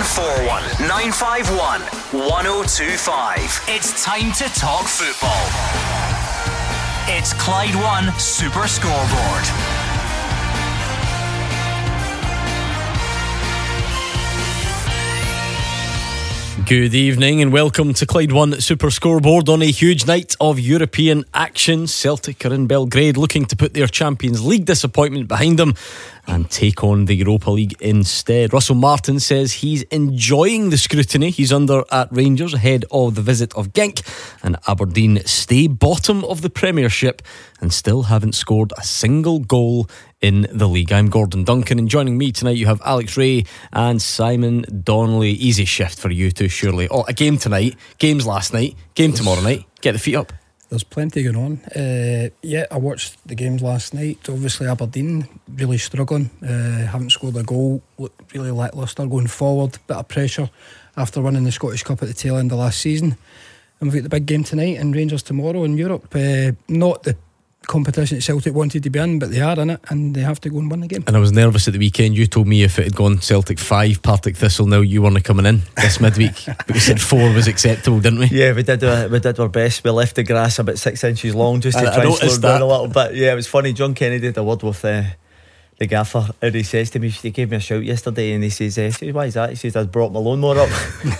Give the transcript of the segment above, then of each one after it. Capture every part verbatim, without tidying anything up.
one four one, nine five one, one oh two five. It's time to talk football. It's Clyde One Super Scoreboard. Good evening and welcome to Clyde One Super Scoreboard on a huge night of European action. Celtic are in Belgrade looking to put their Champions League disappointment behind them and take on the Europa League instead. Russell Martin says he's enjoying the scrutiny he's under at Rangers ahead of the visit of Genk, and Aberdeen stay bottom of the Premiership and still haven't scored a single goal in the league. I'm Gordon Duncan, and joining me tonight you have Alex Ray and Simon Donnelly. Easy shift for you two, surely. Oh, a game tonight, games last night, game tomorrow night. Get the feet up. There's plenty going on. Uh, yeah, I watched the games last night. Obviously Aberdeen really struggling, uh, haven't scored a goal, look really lacklustre going forward, bit of pressure after winning the Scottish Cup at the tail end of last season. And we've got the big game tonight and Rangers tomorrow in Europe. Uh, not the competition that Celtic wanted to be in, but they are in it and they have to go and win the game. And I was nervous at the weekend. You told me if it had gone Celtic five, Partick Thistle nil, you weren't coming in this midweek. But we said four was acceptable, didn't we? Yeah, we did uh, we did our best. We left the grass about six inches long just to I, try I and slow it down that. a little bit. Yeah, it was funny. John Kennedy had a word with uh, the gaffer, and he says to me, he gave me a shout yesterday, and he says, uh, says why is that? He says, I brought my lawnmower up.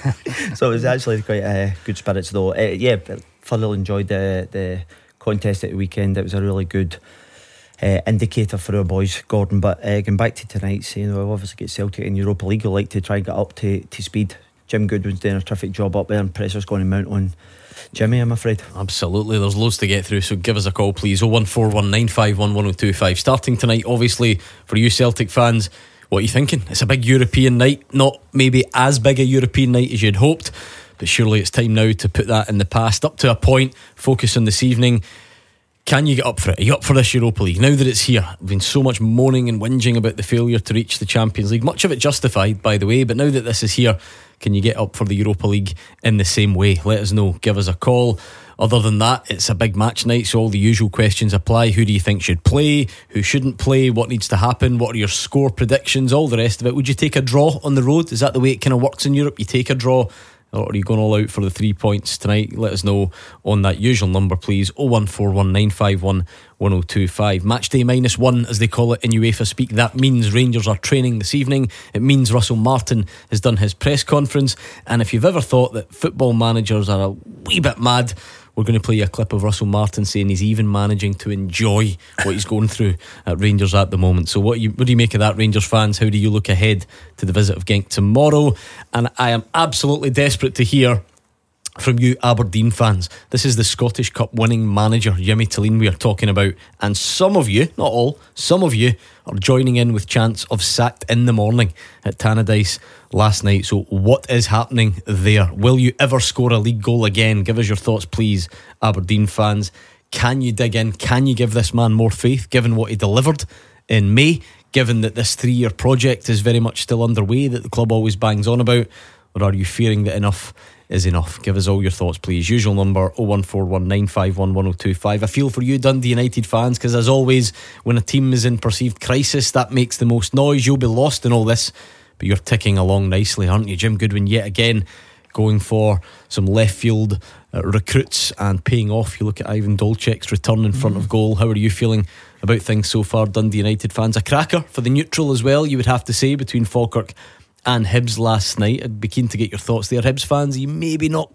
So it was actually quite uh, good spirits though. Uh, yeah, thoroughly enjoyed the the contest at the weekend. It was a really good uh, indicator for our boys, Gordon. But uh, going back to tonight, saying we'll obviously get Celtic in Europa League, we'll like to try and get up to, to speed. Jim Goodwin's doing a terrific job up there, and pressure's going to mount on Jimmy, I'm afraid. Absolutely, there's loads to get through, so give us a call please. oh one four one, nine five one, one oh two five. Starting tonight, obviously, for you Celtic fans, what are you thinking? It's a big European night, not maybe as big a European night as you'd hoped, but surely it's time now to put that in the past. Up to a point, focus on this evening. Can you get up for it? Are you up for this Europa League? Now that it's here, there's been so much moaning and whinging about the failure to reach the Champions League, much of it justified by the way, but now that this is here, can you get up for the Europa League in the same way? Let us know, give us a call. Other than that, it's a big match night, so all the usual questions apply. Who do you think should play? Who shouldn't play? What needs to happen? What are your score predictions? All the rest of it. Would you take a draw on the road? Is that the way it kind of works in Europe? You take a draw, or are you going all out for the three points tonight? Let us know on that usual number please, oh one four one, nine five one, one oh two five. Match day minus one, as they call it in UEFA speak. That means Rangers are training this evening. It means Russell Martin has done his press conference. And if you've ever thought that football managers are a wee bit mad, we're going to play you a clip of Russell Martin saying he's even managing to enjoy what he's going through at Rangers at the moment. So what, you, what do you make of that, Rangers fans? How do you look ahead to the visit of Genk tomorrow? And I am absolutely desperate to hear from you Aberdeen fans. This is the Scottish Cup winning manager Jimmy Tilleen we are talking about, and some of you, not all, some of you are joining in with chants of sacked in the morning at Tannadice last night. So what is happening there? Will you ever score a league goal again? Give us your thoughts please, Aberdeen fans. Can you dig in? Can you give this man more faith given what he delivered in May, given that this three-year project is very much still underway that the club always bangs on about? Or are you fearing that enough is enough? Give us all your thoughts please. Usual number oh one four one, nine five one, one oh two five. I feel for you Dundee United fans, because as always when a team is in perceived crisis, that makes the most noise. You'll be lost in all this, but you're ticking along nicely, aren't you? Jim Goodwin yet again going for some left field uh, recruits and paying off. You look at Ivan Dolček's return in front mm. of goal. How are you feeling about things so far, Dundee United fans? A cracker for the neutral as well, you would have to say, between Falkirk and Hibs last night. I'd be keen to get your thoughts there. Hibs fans, you maybe not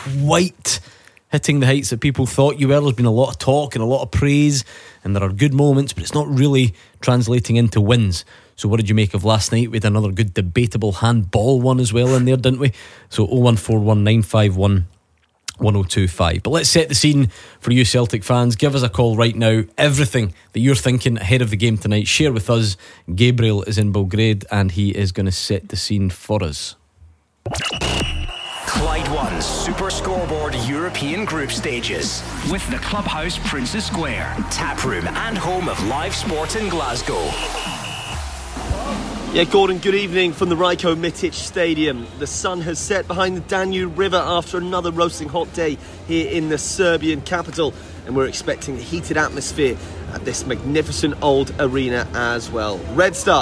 quite hitting the heights that people thought you were. There's been a lot of talk and a lot of praise, and there are good moments, but it's not really translating into wins. So what did you make of last night? We had another good debatable handball one as well in there, didn't we? So oh one four one, nine five one, one oh two five. But let's set the scene for you Celtic fans. Give us a call right now. Everything that you're thinking ahead of the game tonight, share with us. Gabriel is in Belgrade and he is going to set the scene for us. Clyde One Super Scoreboard European Group Stages with the Clubhouse Princess Square, taproom and home of live sport in Glasgow. Yeah, Gordon, good evening from the Rajko Mitic Stadium. The sun has set behind the Danube River after another roasting hot day here in the Serbian capital, and we're expecting a heated atmosphere at this magnificent old arena as well. Red Star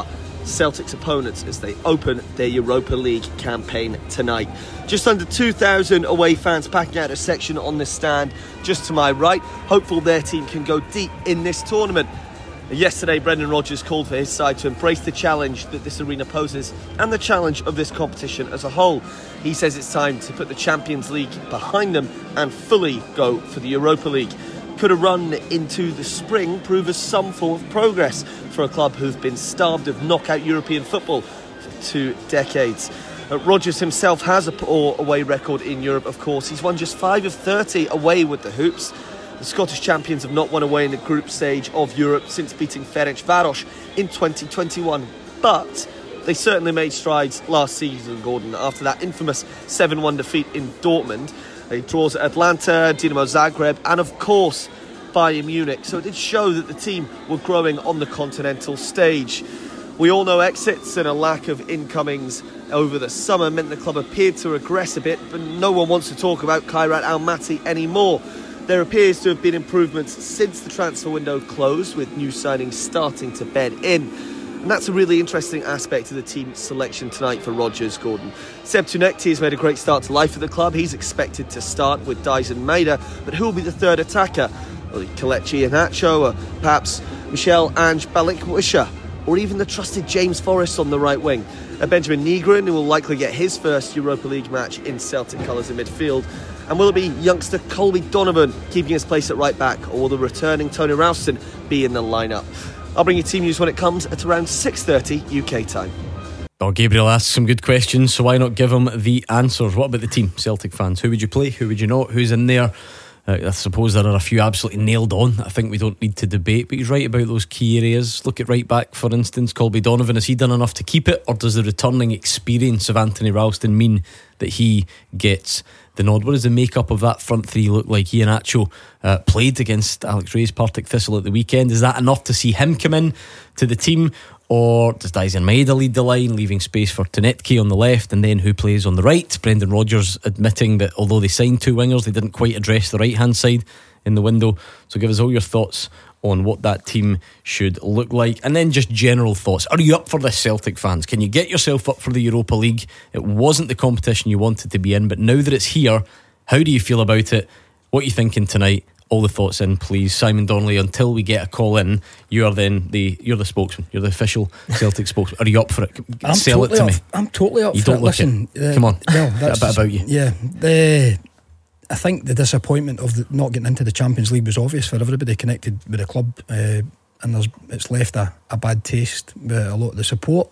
Celtic's opponents as they open their Europa League campaign tonight. Just under two thousand away fans packing out a section on this stand just to my right, hopeful their team can go deep in this tournament. Yesterday, Brendan Rodgers called for his side to embrace the challenge that this arena poses and the challenge of this competition as a whole. He says it's time to put the Champions League behind them and fully go for the Europa League. Could a run into the spring prove as some form of progress for a club who've been starved of knockout European football for two decades? Uh, Rodgers himself has a poor away record in Europe, of course. He's won just five of thirty away with the Hoops. The Scottish champions have not won away in the group stage of Europe since beating Ferencváros in twenty twenty-one. But they certainly made strides last season, Gordon, after that infamous seven one defeat in Dortmund. They draws at Atlanta, Dinamo Zagreb, and of course Bayern Munich. So it did show that the team were growing on the continental stage. We all know exits and a lack of incomings over the summer meant the club appeared to regress a bit, but no one wants to talk about Kairat Almaty anymore. There appears to have been improvements since the transfer window closed, with new signings starting to bed in. And that's a really interesting aspect of the team selection tonight for Rodgers, Gordon. Seb Tunekti has made a great start to life at the club. He's expected to start with Dyson Maeda, but who will be the third attacker? Well, Kelechi Iheanacho, or perhaps Michel Ange Balikwisha, or even the trusted James Forrest on the right wing. A Benjamin Nygren, who will likely get his first Europa League match in Celtic colours in midfield. And will it be youngster Colby Donovan keeping his place at right back, or will the returning Tony Ralston be in the lineup? I'll bring you team news when it comes at around six thirty U K time. Oh, Gabriel asked some good questions, so why not give him the answers? What about the team, Celtic fans? Who would you play? Who would you not? Who's in there? Uh, I suppose there are a few absolutely nailed on that I think we don't need to debate, but he's right about those key areas. Look at right back, for instance, Colby Donovan. Has he done enough to keep it, or does the returning experience of Anthony Ralston mean that he gets the nod? What does the makeup of that front three look like? Iheanacho uh, played against Alex Rae's Partick Thistle at the weekend. Is that enough to see him come in to the team, or does Dyson Maeda lead the line, leaving space for Tunetki on the left, and then who plays on the right? Brendan Rodgers admitting that although they signed two wingers, they didn't quite address the right hand side in the window. So give us all your thoughts on what that team should look like, and then just general thoughts. Are you up for this, Celtic fans? Can you get yourself up for the Europa League? It wasn't the competition you wanted to be in, but now that it's here, how do you feel about it? What are you thinking tonight? All the thoughts in, please. Simon Donnelly, until we get a call in, you are then the you're the spokesman, you're the official Celtic spokesman. Are you up for it? I'm Sell totally it to up, me. I'm totally up you for don't it. look Listen, it. uh, Come on, well, that's a bit about you. Yeah, the, I think the disappointment of the, not getting into the Champions League was obvious for everybody connected with the club, uh, and there's, it's left a, a bad taste with a lot of the support.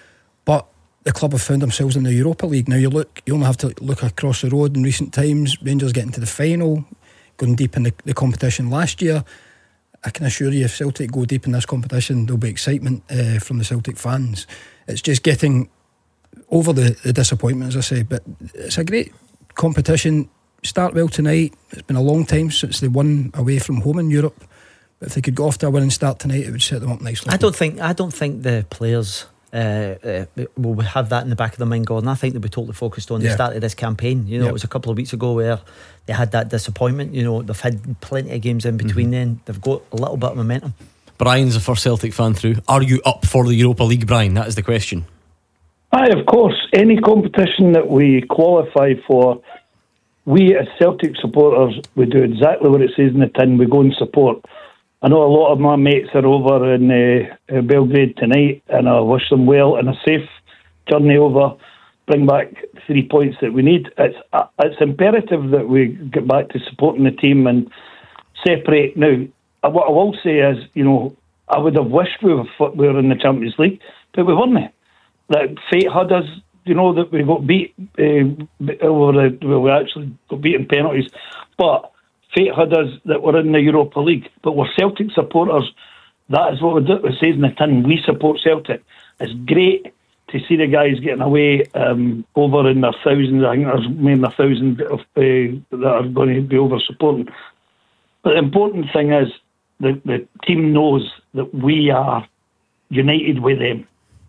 But the club have found themselves in the Europa League. Now you look, you only have to look across the road in recent times. Rangers getting to the final, going deep in the, the competition last year. I can assure you, if Celtic go deep in this competition, there'll be excitement uh, from the Celtic fans. It's just getting over the, the disappointment, as I say. But it's a great competition. Start well tonight. It's been a long time since they won away from home in Europe. But if they could go off to a winning start tonight, it would set them up nicely. I don't think I don't think the players uh, uh, will have that in the back of their mind, Gordon. I think they'll be totally focused on yeah. the start of this campaign. You know, yep. It was a couple of weeks ago where they had that disappointment. You know, they've had plenty of games in between mm-hmm. then. They've got a little bit of momentum. Brian's the first Celtic fan through. Are you up for the Europa League, Brian? That is the question. Aye, of course. Any competition that we qualify for, we as Celtic supporters, we do exactly what it says in the tin. We go and support. I know a lot of my mates are over in uh, Belgrade tonight, and I wish them well and a safe journey over. Bring back three points that we need. It's uh, it's imperative that we get back to supporting the team and separate. Now, what I will say is, you know, I would have wished we were, we were in the Champions League, but we weren't. That fate had us, you know, that we got beat uh, over the, well, we actually got beat in penalties, but fate had us that we're in the Europa League. But we're Celtic supporters. That is what we do. It says in the tin, we support Celtic. It's great to see the guys getting away um, over in their thousands. I think there's more than a thousand of, uh, that are going to be over supporting. But the important thing is the, the team knows that we are united with them.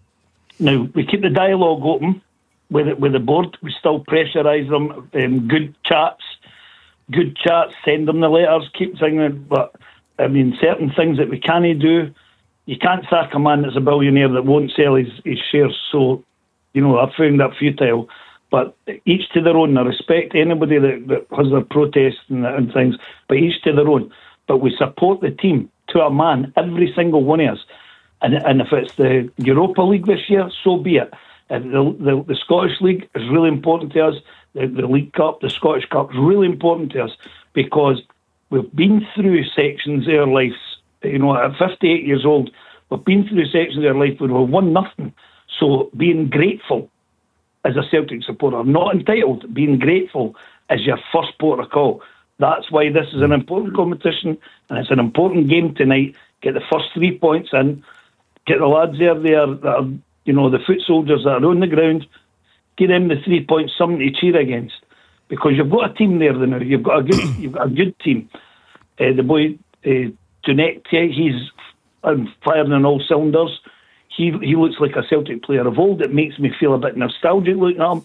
Now, we keep the dialogue open with it, with the board. We still pressurise them. Um, good chats, good chats, send them the letters, keep singing. But, I mean, certain things that we can't do, you can't sack a man that's a billionaire that won't sell his, his shares. So, you know, I've found that futile. But each to their own. I respect anybody that, that has their protests and, and things, but each to their own. But we support the team to a man, every single one of us. And, and if it's the Europa League this year, so be it. And the, the, the Scottish League is really important to us. The, the League Cup, the Scottish Cup is really important to us because we've been through sections of our lives. You know, at fifty-eight years old, we've been through sections of our life where we've won nothing. So being grateful as a Celtic supporter, not entitled, being grateful is your first port of call. That's why this is an important competition and it's an important game tonight. Get the first three points in. Get the lads there, there that are, you know, the foot soldiers that are on the ground. Give them the three points, something to cheer against, because you've got a team there now. You've got a good, you've got a good team. Uh, the boy uh, Tunecke, he's firing on all cylinders. He he looks like a Celtic player of old. It makes me feel a bit nostalgic looking at him.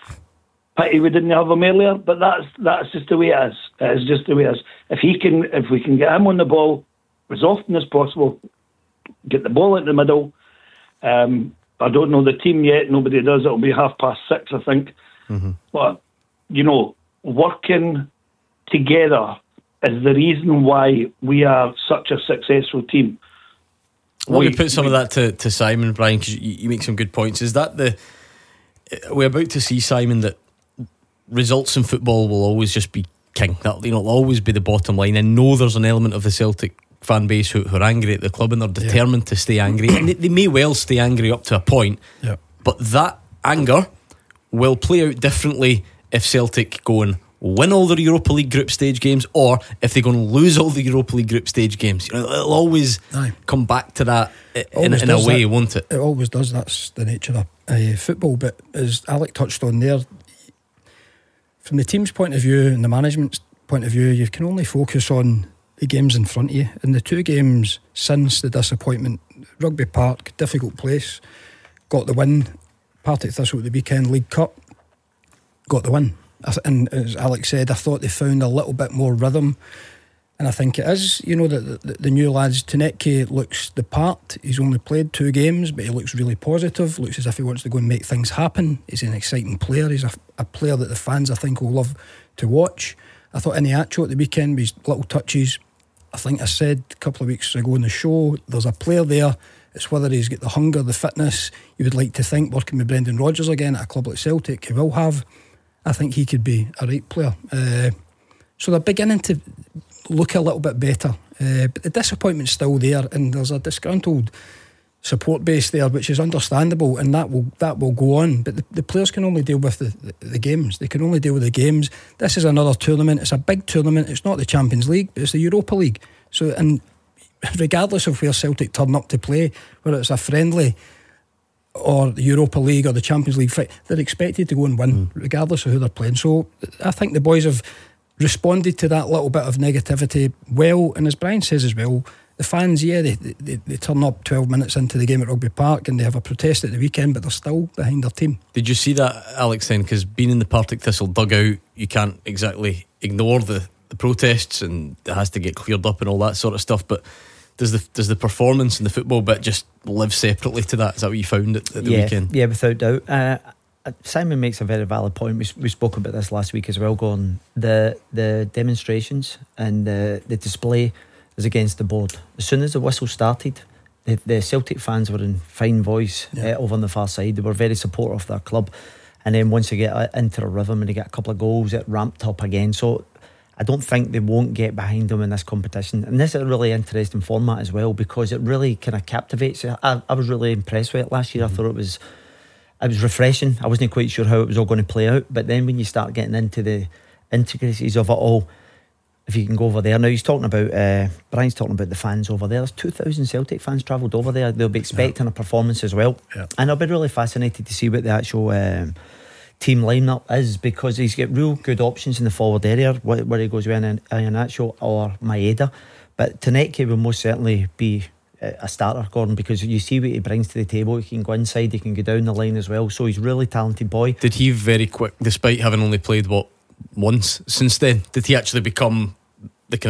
Pity we didn't have him earlier, but that's that's just the way it is. It is just the way it is. If he can, if we can get him on the ball as often as possible, get the ball in the middle. Um, I don't know the team yet. Nobody does. It'll be half past six, I think. Mm-hmm. But you know, working together is the reason why we are such a successful team. I want to put some we, of that to, to Simon, Brian, because you, you make some good points. Is that the we're about to see, Simon, that results in football will always just be king? That, you know, it'll always be the bottom line. I know there's an element of the Celtic fan base who, who are angry at the club and they're determined yeah. to stay angry, and they, they may well stay angry up to a point. Yeah. But that anger will play out differently if Celtic go and win all the Europa League group stage games, or if they're going to lose all the Europa League group stage games. You know, it'll always Aye. come back to that in, in a way, that. won't it? It always does. That's the nature of uh, football. But as Alec touched on there, from the team's point of view and the management's point of view, you can only focus on the games in front of you. And the two games since the disappointment, Rugby Park, difficult place, got the win. Partick Thistle at the weekend, League Cup, got the win. And as Alex said, I thought they found a little bit more rhythm, and I think it is, you know, the, the, the new lads. Tunecke looks the part. He's only played two games, but he looks really positive, looks as if he wants to go and make things happen. He's an exciting player. He's a, a player that the fans, I think, will love to watch. I thought Iniacho at the weekend, with his little touches, I think I said a couple of weeks ago in the show, there's a player there. It's whether he's got the hunger, the fitness. You would like to think, working with Brendan Rodgers again at a club like Celtic, he will have. I think he could be a right player. Uh, so they're beginning to look a little bit better. Uh, but the disappointment's still there, and there's a disgruntled support base there, which is understandable, and that will that will go on. But the, the players can only deal with the, the, the games. They can only deal with the games. This is another tournament. It's a big tournament. It's not the Champions League, but it's the Europa League. So, and regardless of where Celtic turn up to play, whether it's a friendly or the Europa League or the Champions League fight, they're expected to go and win, mm. regardless of who they're playing. So I think the boys have responded to that little bit of negativity well, and as Brian says as well, the fans, yeah, they, they, they turn up twelve minutes into the game at Rugby Park and they have a protest at the weekend, but they're still behind their team. Did you see that, Alex, then? Because being in the Partick Thistle dugout, you can't exactly ignore the, the protests, and it has to get cleared up and all that sort of stuff, but Does the does the performance and the football bit just live separately to that? Is that what you found at, at the yeah, weekend? Yeah, without doubt. Uh, Simon makes a very valid point. We we spoke about this last week as well. Going the the demonstrations and the the display is against the board. As soon as the whistle started, the, the Celtic fans were in fine voice yeah. uh, over on the far side. They were very supportive of their club, and then once they get into a rhythm and they get a couple of goals, it ramped up again. So I don't think they won't get behind them in this competition. And this is a really interesting format as well, because it really kind of captivates. I, I was really impressed with it last year. Mm-hmm. I thought it was it was refreshing. I wasn't quite sure how it was all going to play out, but then when you start getting into the intricacies of it all, if you can go over there. Now he's talking about uh, Brian's talking about the fans over there. There's two thousand Celtic fans travelled over there. They'll be expecting yeah. a performance as well, yeah. and I'll be really fascinated to see what the actual um, team lineup is, because he's got real good options in the forward area where, where he goes with Iniacho or Maeda, but Tunecke will most certainly be a starter, Gordon, because you see what he brings to the table. He can go inside, he can go down the line as well, so he's a really talented boy. Did he very quick, despite having only played what once since then, did he actually become the kind of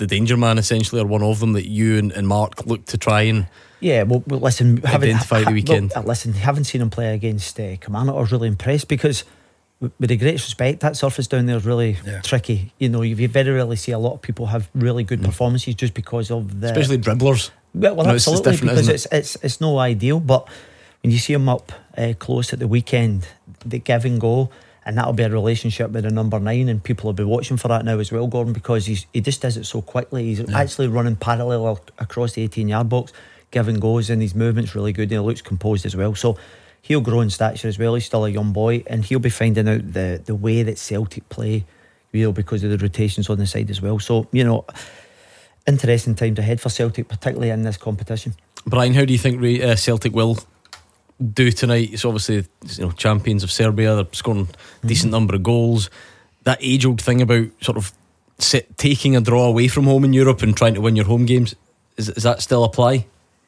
the danger man essentially, or one of them that you and, and Mark look to try and Yeah, well, well listen, having, identify the weekend. Well, listen, having seen him play against uh, Kilmarnock, I was really impressed because, with the greatest respect, that surface down there is really Yeah. tricky. You know, you very rarely see a lot of people have really good mm. performances just because of the, especially dribblers. Well, well no, it's, absolutely, it's different, because isn't it's, it's it's no ideal. But when you see him up uh, close at the weekend, the give and go, and that'll be a relationship with the number nine, and people will be watching for that now as well, Gordon, because he's he just does it so quickly. He's yeah. actually running parallel across the eighteen yard box, give and goes, and his movement's really good, and he looks composed as well. So he'll grow in stature as well. He's still a young boy, and he'll be finding out the the way that Celtic play, you know, because of the rotations on the side as well. So, you know, interesting times ahead for Celtic, particularly in this competition. Brian, how do you think uh, Celtic will do tonight? It's obviously, you know, champions of Serbia. They're scoring a decent mm-hmm. number of goals. That age-old thing about sort of sit, taking a draw away from home in Europe and trying to win your home games, is, does that still apply?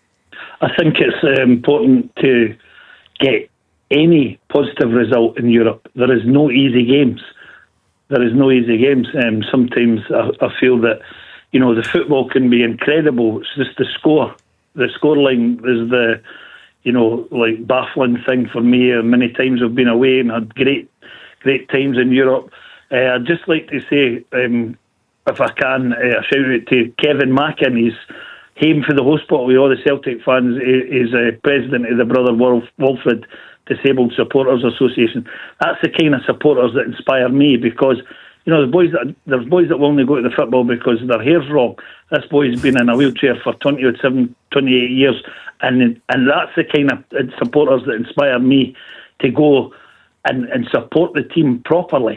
I think it's uh, important to get any positive result in Europe. There is no easy games. There is no easy games. Um, sometimes I, I feel that, you know, the football can be incredible. It's just the score. The scoreline is the, you know, like baffling thing for me. Uh, many times I've been away and had great, great times in Europe. Uh, I'd just like to say, um, if I can, uh, a shout out to Kevin Mackin. He's home for the hospital with all the Celtic fans. He's uh, president of the Brother Wolf, Wilfred Disabled Supporters Association. That's the kind of supporters that inspire me, because, you know, the boys that there's boys that will only go to the football because their hair's wrong. This boy's been in a wheelchair for twenty-seven, twenty-eight years, and and that's the kind of supporters that inspire me to go and, and support the team properly.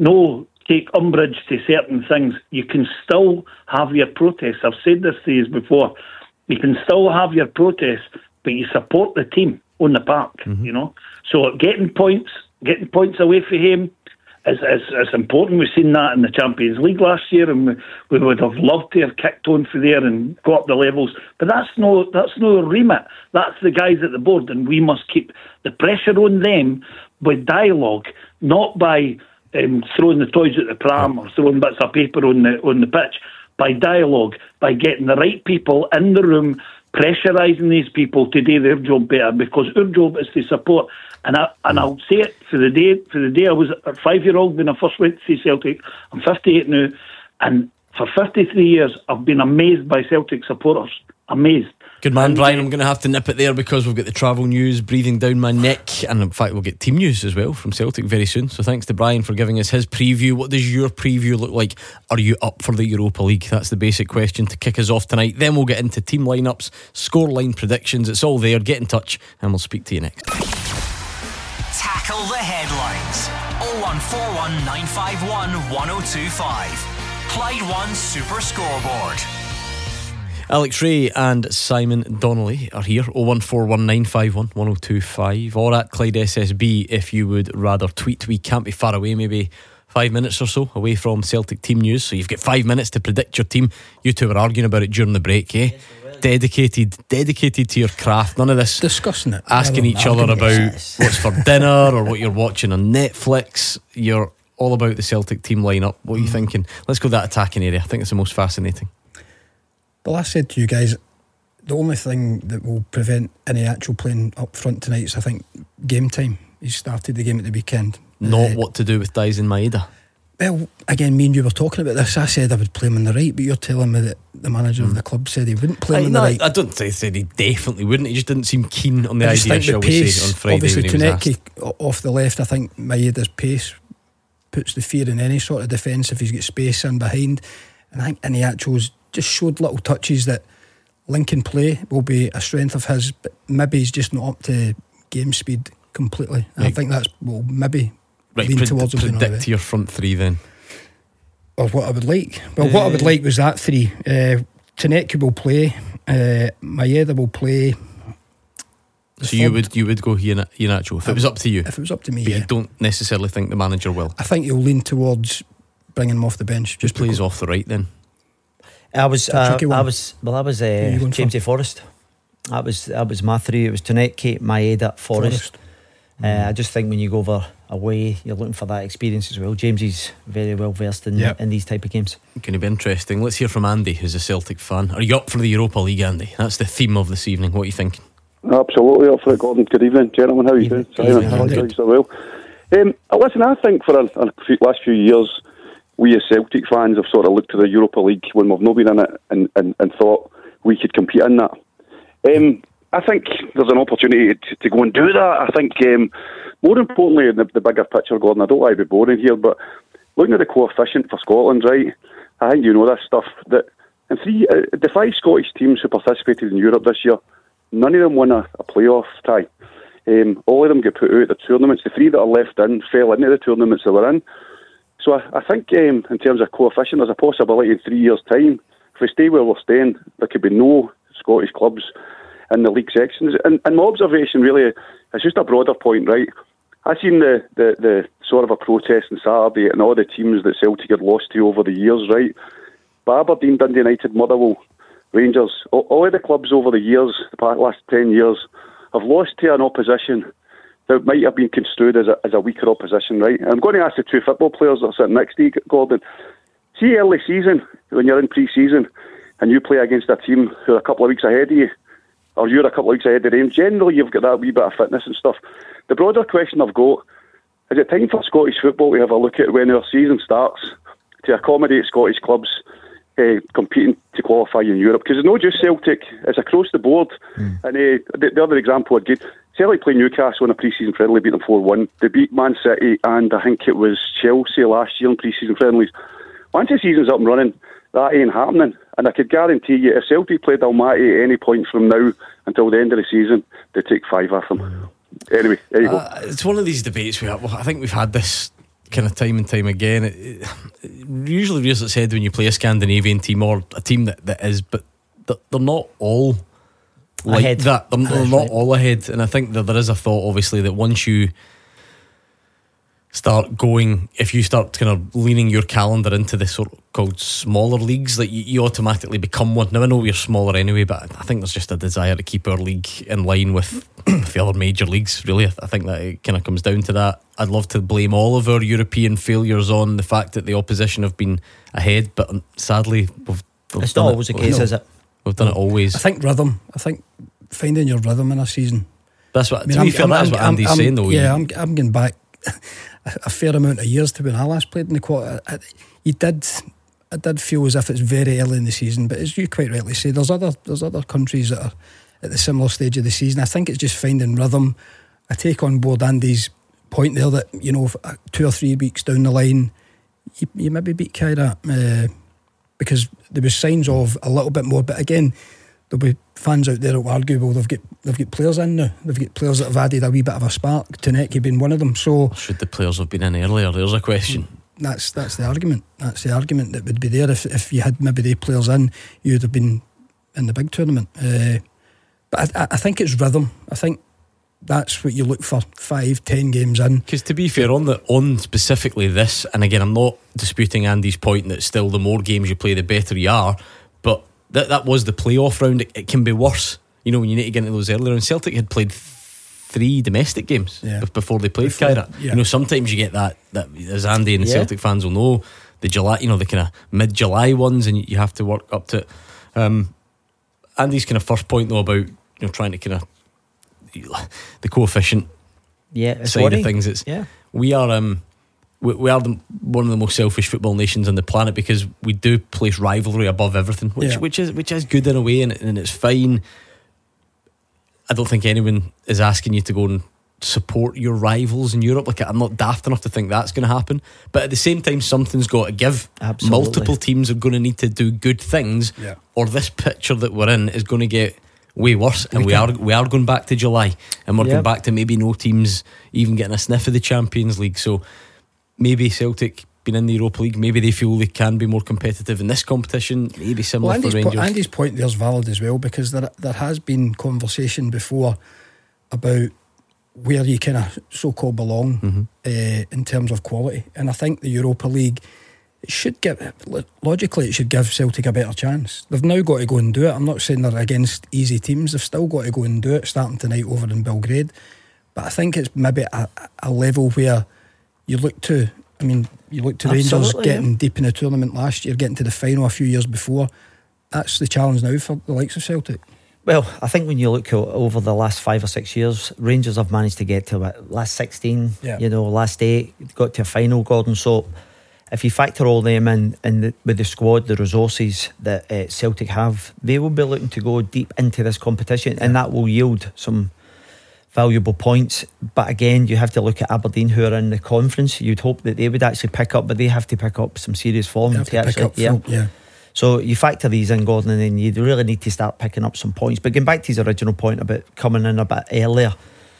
No take umbrage to certain things. You can still have your protests. I've said this to you before. You can still have your protests, but you support the team on the park, mm-hmm. you know. So getting points, getting points away from him is, is, is important. We've seen that in the Champions League last year, and we, we would have loved to have kicked on for there and got up the levels. But that's no that's no remit. That's the guys at the board, and we must keep the pressure on them with dialogue, not by um, throwing the toys at the pram or throwing bits of paper on the on the pitch. By dialogue, by getting the right people in the room, pressurising these people to do their job better, because our job is to support. And I and I'll say it for the day for the day I was a five year old when I first went to see Celtic. I'm fifty-eight now, and for fifty-three years I've been amazed by Celtic supporters. Amazed. Good man, Brian. I'm going to have to nip it there because we've got the travel news breathing down my neck, and in fact we'll get team news as well from Celtic very soon. So thanks to Brian for giving us his preview. What does your preview look like? Are you up for the Europa League? That's the basic question to kick us off tonight. Then we'll get into team lineups, scoreline predictions. It's all there. Get in touch and we'll speak to you next. Tackle the headlines. oh one four one nine five one one oh two five. Clyde One Super Scoreboard. Alex Ray and Simon Donnelly are here. oh one four one nine five one one oh two five, or at Clyde S S B if you would rather tweet. We can't be far away, maybe five minutes or so away from Celtic team news, so you've got five minutes to predict your team. You two were arguing about it during the break, eh? Yes, dedicated dedicated to your craft. None of this discussing it, asking each other about what's for dinner or what you're watching on Netflix. You're all about the Celtic team lineup. What are you mm. thinking? Let's go that attacking area. I think it's the most fascinating. Well, I said to you guys, the only thing that will prevent any actual playing up front tonight is, I think, game time. He started the game at the weekend. Not uh, what to do with Daisen Maeda. Well, again, me and you were talking about this. I said I would play him on the right, but you're telling me that the manager mm. of the club said he wouldn't play him I, on no, the right. I don't say he definitely wouldn't. He just didn't seem keen on the I just idea, think shall the we pace, say, on Friday. Obviously, when he was Tunecki off the left. I think Maeda's pace puts the fear in any sort of defence if he's got space in behind. And I think Iniacho's just showed little touches that Lincoln play will be a strength of his, but maybe he's just not up to game speed completely. Right. I think that's well maybe right, lean pred- towards him. Predict your front three then. Or what I would like. Well, uh, what I would like was that three. Uh, Tunecki will play. Uh, Maeda will play. So third, you would you would go Iheanacho if it was up to you. If it was up to me, but yeah. you don't necessarily think the manager will. I think he'll lean towards bringing him off the bench. Just plays off the right then. I was, uh, I was, well, I was uh, James A. Forrest. That was that was my three. It was Tunecki, Maeda, Forrest. Forrest. Uh, I just think when you go over away, you're looking for that experience as well. James is very well versed in, Yep. in these type of games. Going to be interesting. Let's hear from Andy, who's a Celtic fan. Are you up for the Europa League, Andy? That's the theme of this evening. What are you thinking? Absolutely up for it, Gordon. Good evening, gentlemen. How are you doing? Simon, evening. how are Good. you so well? Um, listen, I think for a, a few, last few years, we as Celtic fans have sort of looked to the Europa League when we've not been in it and, and, and thought we could compete in that. Um, I think there's an opportunity to, to go and do that. I think um, more importantly, in the, the bigger picture, Gordon, I don't want to be boring here, but looking at the coefficient for Scotland, right, I think you know this stuff, that in three, uh, the five Scottish teams who participated in Europe this year, none of them won a, a playoff tie. Um, all of them get put out of the tournaments. The three that are left in fell into the tournaments they were in. So I, I think um, in terms of coefficient, there's a possibility in three years' time, if we stay where we're staying, there could be no Scottish clubs in the league sections. And, and my observation really, it's just a broader point, right? I seen the, the, the sort of a protest on Saturday and all the teams that Celtic had lost to over the years, right? But Aberdeen, Dundee United, Motherwell, Rangers, all, all of the clubs over the years, the past last ten years, have lost to an opposition that might have been construed as a, as a weaker opposition, right? And I'm going to ask the two football players that are sitting next to you, Gordon. See early season, when you're in pre-season, and you play against a team who are a couple of weeks ahead of you, or you're a couple of weeks ahead of them, generally you've got that wee bit of fitness and stuff. The broader question I've got, is it time for Scottish football to have a look at when our season starts to accommodate Scottish clubs uh, competing to qualify in Europe? Because it's not just Celtic, it's across the board. Mm. And uh, the, the other example I'd give, Celtic played Newcastle in a pre-season friendly, beat them four one. They beat Man City and I think it was Chelsea last year in pre-season friendlies. Once the season's up and running, that ain't happening. And I could guarantee you, if Celtic played Almaty at any point from now until the end of the season, they'd take five off them. Anyway, there you uh, go. It's one of these debates we have, well, I think we've had this kind of time and time again. It, it, it usually rears its head when you play a Scandinavian team or a team that, that is, but they're, they're not all like ahead. that. They're, they're not right. all ahead. And I think that there is a thought, obviously, that once you start going, if you start kind of leaning your calendar into this sort of called smaller leagues, that you, you automatically become one. Now I know we're smaller anyway, but I think there's just a desire to keep our league in line with the other major leagues, really. I think that it kind of comes down to that. I'd love to blame all of our European failures on the fact that the opposition have been ahead, but sadly we've, we've It's done not it. always the case, No. is it? We've done it always. I think rhythm. I think finding your rhythm in a season. That's what, I mean, to I'm- be fair, I'm- that's I'm- what I'm- Andy's I'm- saying though. Yeah, I'm, I'm going back a fair amount of years to when I last played in the quarter. I, you did, I did feel as if it's very early in the season, but as you quite rightly say, there's other there's other countries that are at the similar stage of the season. I think it's just finding rhythm. I take on board Andy's point there that, you know, two or three weeks down the line, you, you maybe beat Kairat uh, because there was signs of a little bit more. But again, there'll be fans out there that will argue, well, they've got they've got players in now. They've got players that have added a wee bit of a spark. Taneki being one of them. So should the players have been in earlier? There's a question. That's that's the argument. That's the argument that would be there. If if you had maybe the players in, you'd have been in the big tournament. Uh, but I, I think it's rhythm. I think that's what you look for. Five, ten games in. Because to be fair, on the on specifically this, and again, I'm not disputing Andy's point that still the more games you play, the better you are. But that that was the playoff round. It, it can be worse. You know, when you need to get into those earlier. And Celtic had played three domestic games Yeah. b- before they played Before, Kairat. yeah. You know, sometimes you get that that as Andy and the Yeah. Celtic fans will know, the July, you know, the kind of mid-July ones, and you, you have to work up to it. Um, Andy's kind of first point though about, you know, trying to kind of the coefficient Yeah, it's side worrying. of things. It's Yeah. we are um we, we are the, one of the most selfish football nations on the planet because we do place rivalry above everything, which Yeah. which is which is good in a way, and, and it's fine. I don't think anyone is asking you to go and support your rivals in Europe. Like, I'm not daft enough to think that's going to happen, but at the same time, something's got to give. Absolutely. Multiple teams are going to need to do good things, Yeah. or this picture that we're in is going to get way worse. And we, We are can- we are going back to July, and we're Yep. going back to maybe no teams even getting a sniff of the Champions League. So maybe Celtic being in the Europa League, maybe they feel they can be more competitive in this competition. Maybe similar Well, for Andy's, po- Rangers. Andy's point there's valid as well, because there there has been conversation before about where you kind of so-called belong Mm-hmm. uh, in terms of quality, and I think the Europa League, it should give, logically it should give Celtic a better chance. They've now got to go and do it. I'm not saying they're against easy teams. They've still got to go and do it, starting tonight over in Belgrade. but I think it's maybe a, a level where you look to. I mean, you look to Absolutely, Rangers getting yeah. deep in the tournament last year, getting to the final a few years before. That's the challenge now for the likes of Celtic. Well, I think when you look o- over the last five or six years, Rangers have managed to get to what, last sixteen, Yeah. you know, last eight, got to a final, Gordon. So if you factor all them in, in the, with the squad, the resources that uh, Celtic have, they will be looking to go deep into this competition, yeah. and that will yield some valuable points. But again, you have to look at Aberdeen, who are in the conference. You'd hope that they would actually pick up, but they have to pick up some serious form. They have to pick actually, up yeah. full, yeah. So you factor these in, Gordon, and then you really need to start picking up some points. But going back to his original point about coming in a bit earlier,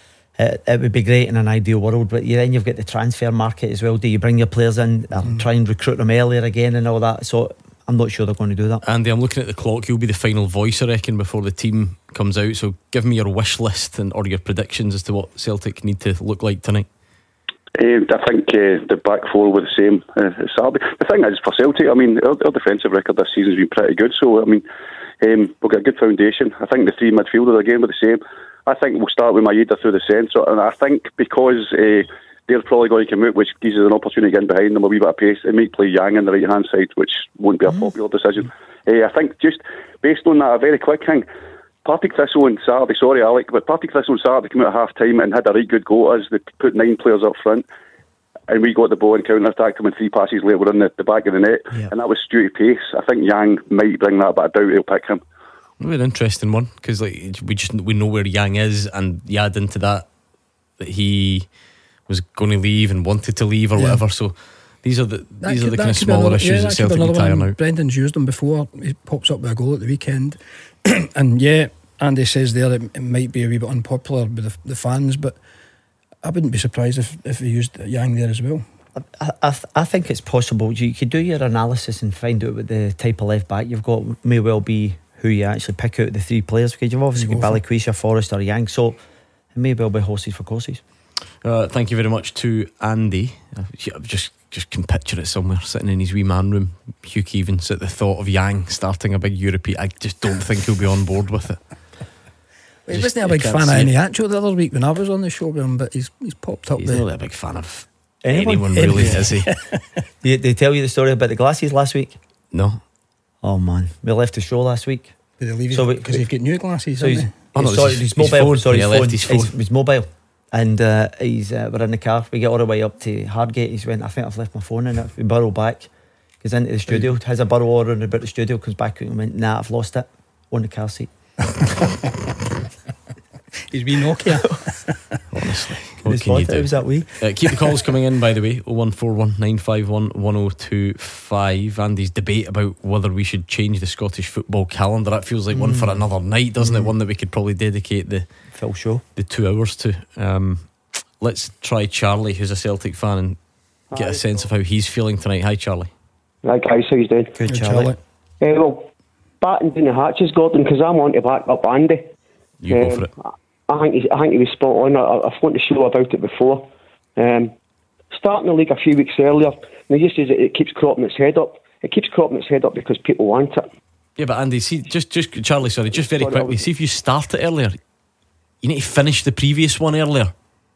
it, it would be great in an ideal world. But then you've got the transfer market as well. Do you bring your players in, or Mm. try and recruit them earlier again and all that? So I'm not sure they're going to do that. Andy, I'm looking at the clock. You'll be the final voice, I reckon, before the team comes out. So give me your wish list and or your predictions as to what Celtic need to look like tonight. Um, I think uh, the back four were the same uh, as Saturday. The thing is, for Celtic, I mean, our, our defensive record this season has been pretty good. So, I mean, um, we've got a good foundation. I think the three midfielders again were the same. I think we'll start with Maeda through the centre, and I think because uh, they're probably going to come out, which gives us an opportunity to get in behind them a wee bit of pace, and might play Yang on the right hand side, which won't be a popular decision. Uh, I think just based on that, a very quick thing. Partick Thistle on Saturday, sorry Alec, but Partick Thistle on Saturday came out at half time and had a right good go at us. They put nine players up front and we got the ball and counter-attacked them, and three passes later we're in the, the back of the net, yeah. and that was Stewie Pace. I think Yang might bring that, but I doubt he'll pick him. It'll be an interesting one because like we just we know where Yang is, and you add into that that he was going to leave and wanted to leave or Yeah. whatever. So these are the That these could- are the that kind of could be smaller another- issues yeah, that that could be Celtic another need to iron one. out. Brendan's used them before. He pops up with a goal at the weekend. And yeah, Andy says there it, it might be a wee bit unpopular with the, the fans, but I wouldn't be surprised if, if he used Yang there as well. I, I, th- I think it's possible. You could do your analysis and find out what the type of left back you've got may well be who you actually pick out of the three players, because you've obviously got Balikwisha, Forrest or Yang, so it may well be horses for courses. Uh, thank you very much to Andy. I just just can picture it somewhere sitting in his wee man room, Hugh Keevins, at the thought of Yang starting a big European. I just don't think he'll be on board with it. He Just- wasn't a you big can't fan of see it. Eniacho the other week when I was on the show with him, but he's he's popped up He's there. not really a big fan of Anyone? anyone, really, is he? Did they tell you the story about the glasses last week? No. Oh man, we left the show last week. Did they leave So we- because they've got new glasses, So haven't he's, they? Oh, no, he's- sorry, his- his, his mobile. phone. Sorry, Yeah, his left phone. his His, phone. his mobile. And uh, he's uh, we're in the car. We get all the way up to Hardgate. He's went, I think I've left my phone in it. We burrow back. Goes into the studio. Has a burrow order about the studio. Comes back out and went, nah, I've lost it on the car seat. He's wee Nokia. Honestly, What what can you It do? was that wee. Uh, keep the calls coming in, by the way. oh one four one nine five one one oh two five. Andy's debate about whether we should change the Scottish football calendar. That feels like one for another night, doesn't it? One that we could probably dedicate the, Full show. the two hours to. Um, let's try Charlie, who's a Celtic fan, and get a sense of how he's feeling tonight. Hi, Charlie. Right, guys, how you doing? Good, Good Charlie. Uh, well, batting down the hatches, Gordon, because I'm on to back up Andy. You go Um, for it. I think he's, I think he was spot on. I, I've won the show about it before. Um, starting the league a few weeks earlier, and he just says it, it keeps cropping its head up. It keeps cropping its head up because people want it. Yeah, but Andy, see, just, just Charlie, sorry, just very Sorry, quickly, I'll- see if you start it earlier, you need to finish the previous one earlier.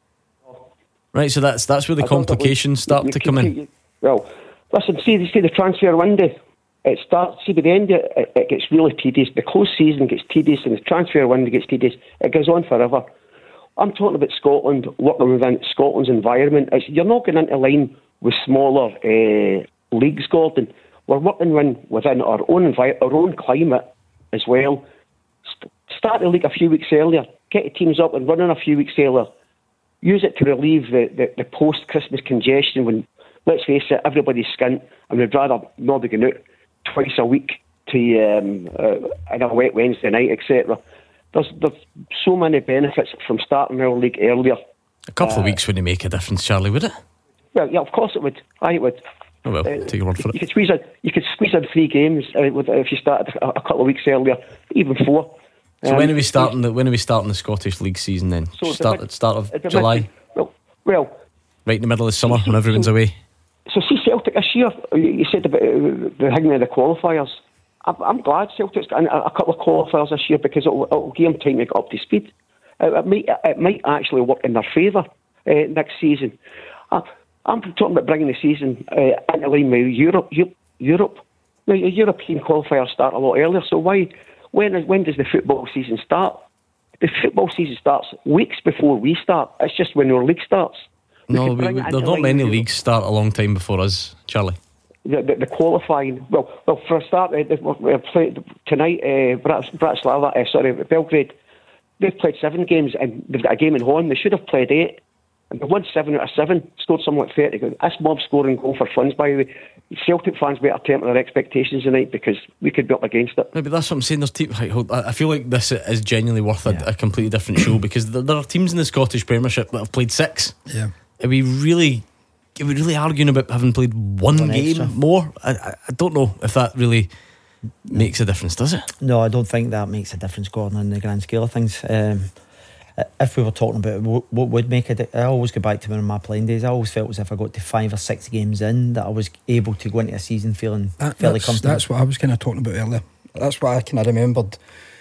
Right, so that's that's where the I don't know, complications you- start you to keep- come in. you- Well, listen, see, see the transfer window. It starts, see, by the end of it, it, it gets really tedious. The close season gets tedious and the transfer window gets tedious. It goes on forever. I'm talking about Scotland, working within Scotland's environment. It's, you're not going into line with smaller uh, leagues, Gordon. We're working within, within our own envi- our own climate as well. St- start the league a few weeks earlier. Get the teams up and running a few weeks earlier. Use it to relieve the, the, the post-Christmas congestion when, let's face it, everybody's skint and we'd rather not be going out twice a week to um, uh, in a wet Wednesday night, et cetera. There's there's so many benefits from starting our league earlier. A couple uh, of weeks wouldn't make a difference, Charlie, would it? Well, yeah, of course it would. I it would. Oh well, Uh, take your word for You it. could squeeze in, you could squeeze in three games uh, with, if you started a, a couple of weeks earlier, even four. So Um, when are we starting the when are we starting the Scottish League season then? so the start mid- at the start of at the mid- July, Well, well, right in the middle of summer when everyone's away. so see Celtic this year. You said about uh, the hanging of the qualifiers. I'm, I'm glad Celtic's got a, a couple of qualifiers this year because it'll, it'll give them time to get up to speed. It, it might it might actually work in their favour uh, next season. Uh, I'm talking about bringing the season uh, into line with Europe. Europe. Now, the European qualifiers start a lot earlier, so why? When is, when does the football season start? The football season starts weeks before we start. It's just when our league starts. We no, we, we, there's not many leagues start a long time before us, Charlie. The, the, the qualifying, well, well, for a start, uh, we're playing tonight. Uh, Brat, Bratislava, uh, sorry, Belgrade. They've played seven games and they've got a game in hand. They should have played eight, and they won seven out of seven. Scored something like thirty. That's mob scoring goal for funds, by the way. Celtic fans better temper their expectations tonight because we could be up against it. No, but that's what I'm saying. There's teams. I feel like this is genuinely worth a, yeah. a completely different show because there, there are teams in the Scottish Premiership that have played six. Yeah, are we really, are we really arguing about having played one, one game extra. more? I, I, I don't know if that really no. makes a difference, does it? No, I don't think that makes a difference, Gordon, in the grand scale of things. Um, if we were talking about what, what would make it, I always go back to one of my playing days. I always felt as if I got to five or six games in that I was able to go into a season feeling that, fairly that's, comfortable. That's what I was kind of talking about earlier. That's what I kind of remembered.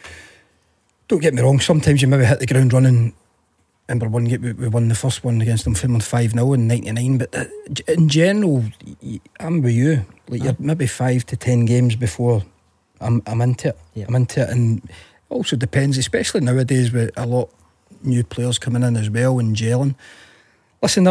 Don't get me wrong, sometimes you maybe hit the ground running. Remember one game we won the first one against Dunfermline five nil in ninety-nine, but in general I'm with you, like you're maybe five to ten games before I'm, I'm into it yeah. I'm into it, and it also depends, especially nowadays with a lot new players coming in as well and gelling. Listen,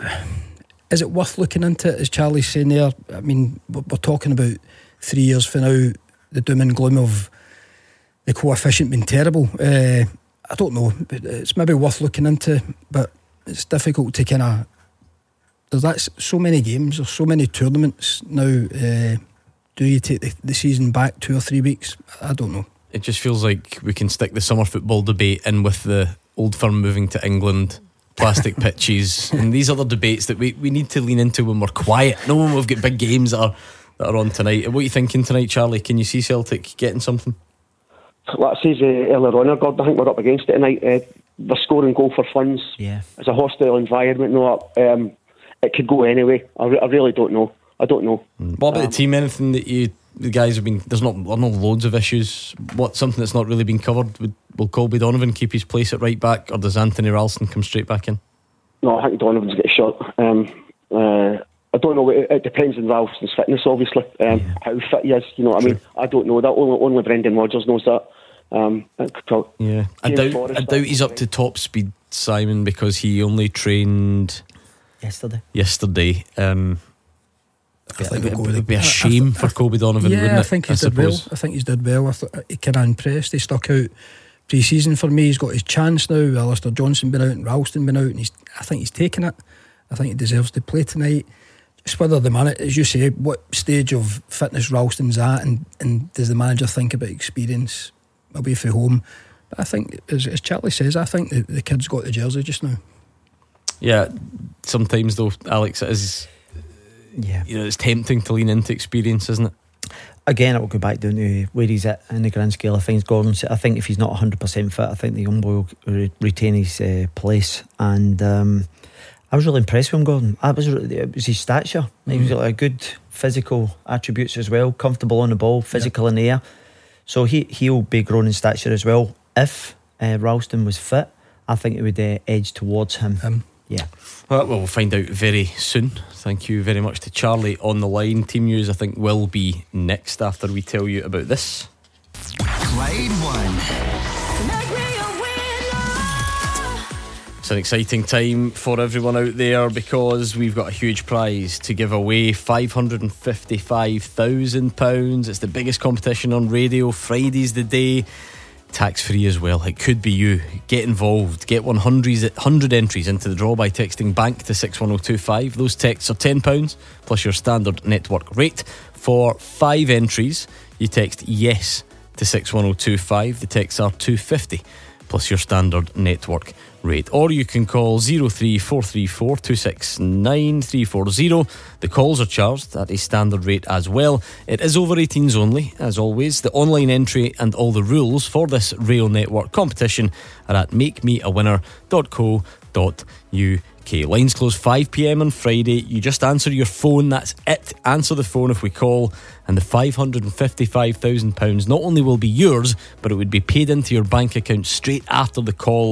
is it worth looking into it, as Charlie's saying there? I mean, we're talking about three years for now, the doom and gloom of the coefficient being terrible. uh, I don't know, it's maybe worth looking into, but it's difficult to kind of, there's that so many games, there's so many tournaments now. Uh, do you take the, the season back two or three weeks? I don't know. It just feels like we can stick the summer football debate in with the Old Firm moving to England, plastic pitches, and these other debates that we, we need to lean into when we're quiet. No, when we've got big games that are that are on tonight. What are you thinking tonight, Charlie? Can you see Celtic getting something? Like I said uh, earlier on, God, I think we're up against it tonight. Uh, they're scoring goal for funds. Yeah, it's a hostile environment. No, um, it could go anyway. I, re- I really don't know. I don't know. Mm. What about um, the team? Anything that you the guys have been? There's not there are not loads of issues. What something that's not really been covered? Would, will Colby Donovan keep his place at right back, or does Anthony Ralston come straight back in? No, I think Donovan's got a shot. Um, uh, I don't know. It, it depends on Ralston's fitness, obviously. Um, yeah. How fit he is, you know what True. I mean? I don't know that. Only, only Brendan Rodgers knows that. Um, yeah, I doubt, Forrest, I doubt he's up to top speed, Simon, because he only trained yesterday. Yesterday. Um, I think it would be a shame th- for Colby Donovan, yeah, wouldn't it? I think he's I did well. I think he's did well. I thought he kind of impressed. He stuck out pre-season for me. He's got his chance now. Alistair Johnson been out and Ralston been out, and he's. I think he's taken it. I think he deserves to play tonight. Just whether the manager, as you say, what stage of fitness Ralston's at, and, and does the manager think about experience away from home? But I think, as, as Charlie says, I think the, the kid's got the jersey just now. Yeah, sometimes though, Alex, it is. Yeah, you know, it's tempting to lean into experience, isn't it? Again, it will go back down to where he's at in the grand scale of things. Gordon, I think if he's not one hundred percent fit, I think the young boy will re- retain his uh, place. And um, I was really impressed with him, Gordon. I was, it was his stature. Mm. He was got like, good physical attributes as well. Comfortable on the ball, physical yep. in the air. So he he'll be growing in stature as well. If uh, Ralston was fit, I think it would uh, edge towards him. Him. Yeah. Well, we'll find out very soon. Thank you very much to Charlie on the line. Team news, I think, will be next after we tell you about this. Clyde One. It's an exciting time for everyone out there because we've got a huge prize to give away, five hundred fifty-five thousand pounds. It's the biggest competition on radio. Friday's the day. Tax free as well. It could be you. Get involved. Get one hundred entries into the draw by texting BANK to six one oh two five. Those texts are ten pounds plus your standard network rate. For five entries, you text YES to six one oh two five. The texts are two hundred fifty plus your standard network rate. Or you can call zero three four three four two six nine three four zero. The calls are charged at a standard rate as well. It is over eighteens only, as always. The online entry and all the rules for this Rail Network competition are at make me a winner dot co dot uk. Lines close five p.m. on Friday. You just answer your phone, that's it. Answer the phone if we call, and the five hundred fifty-five thousand pounds not only will be yours, but it would be paid into your bank account straight after the call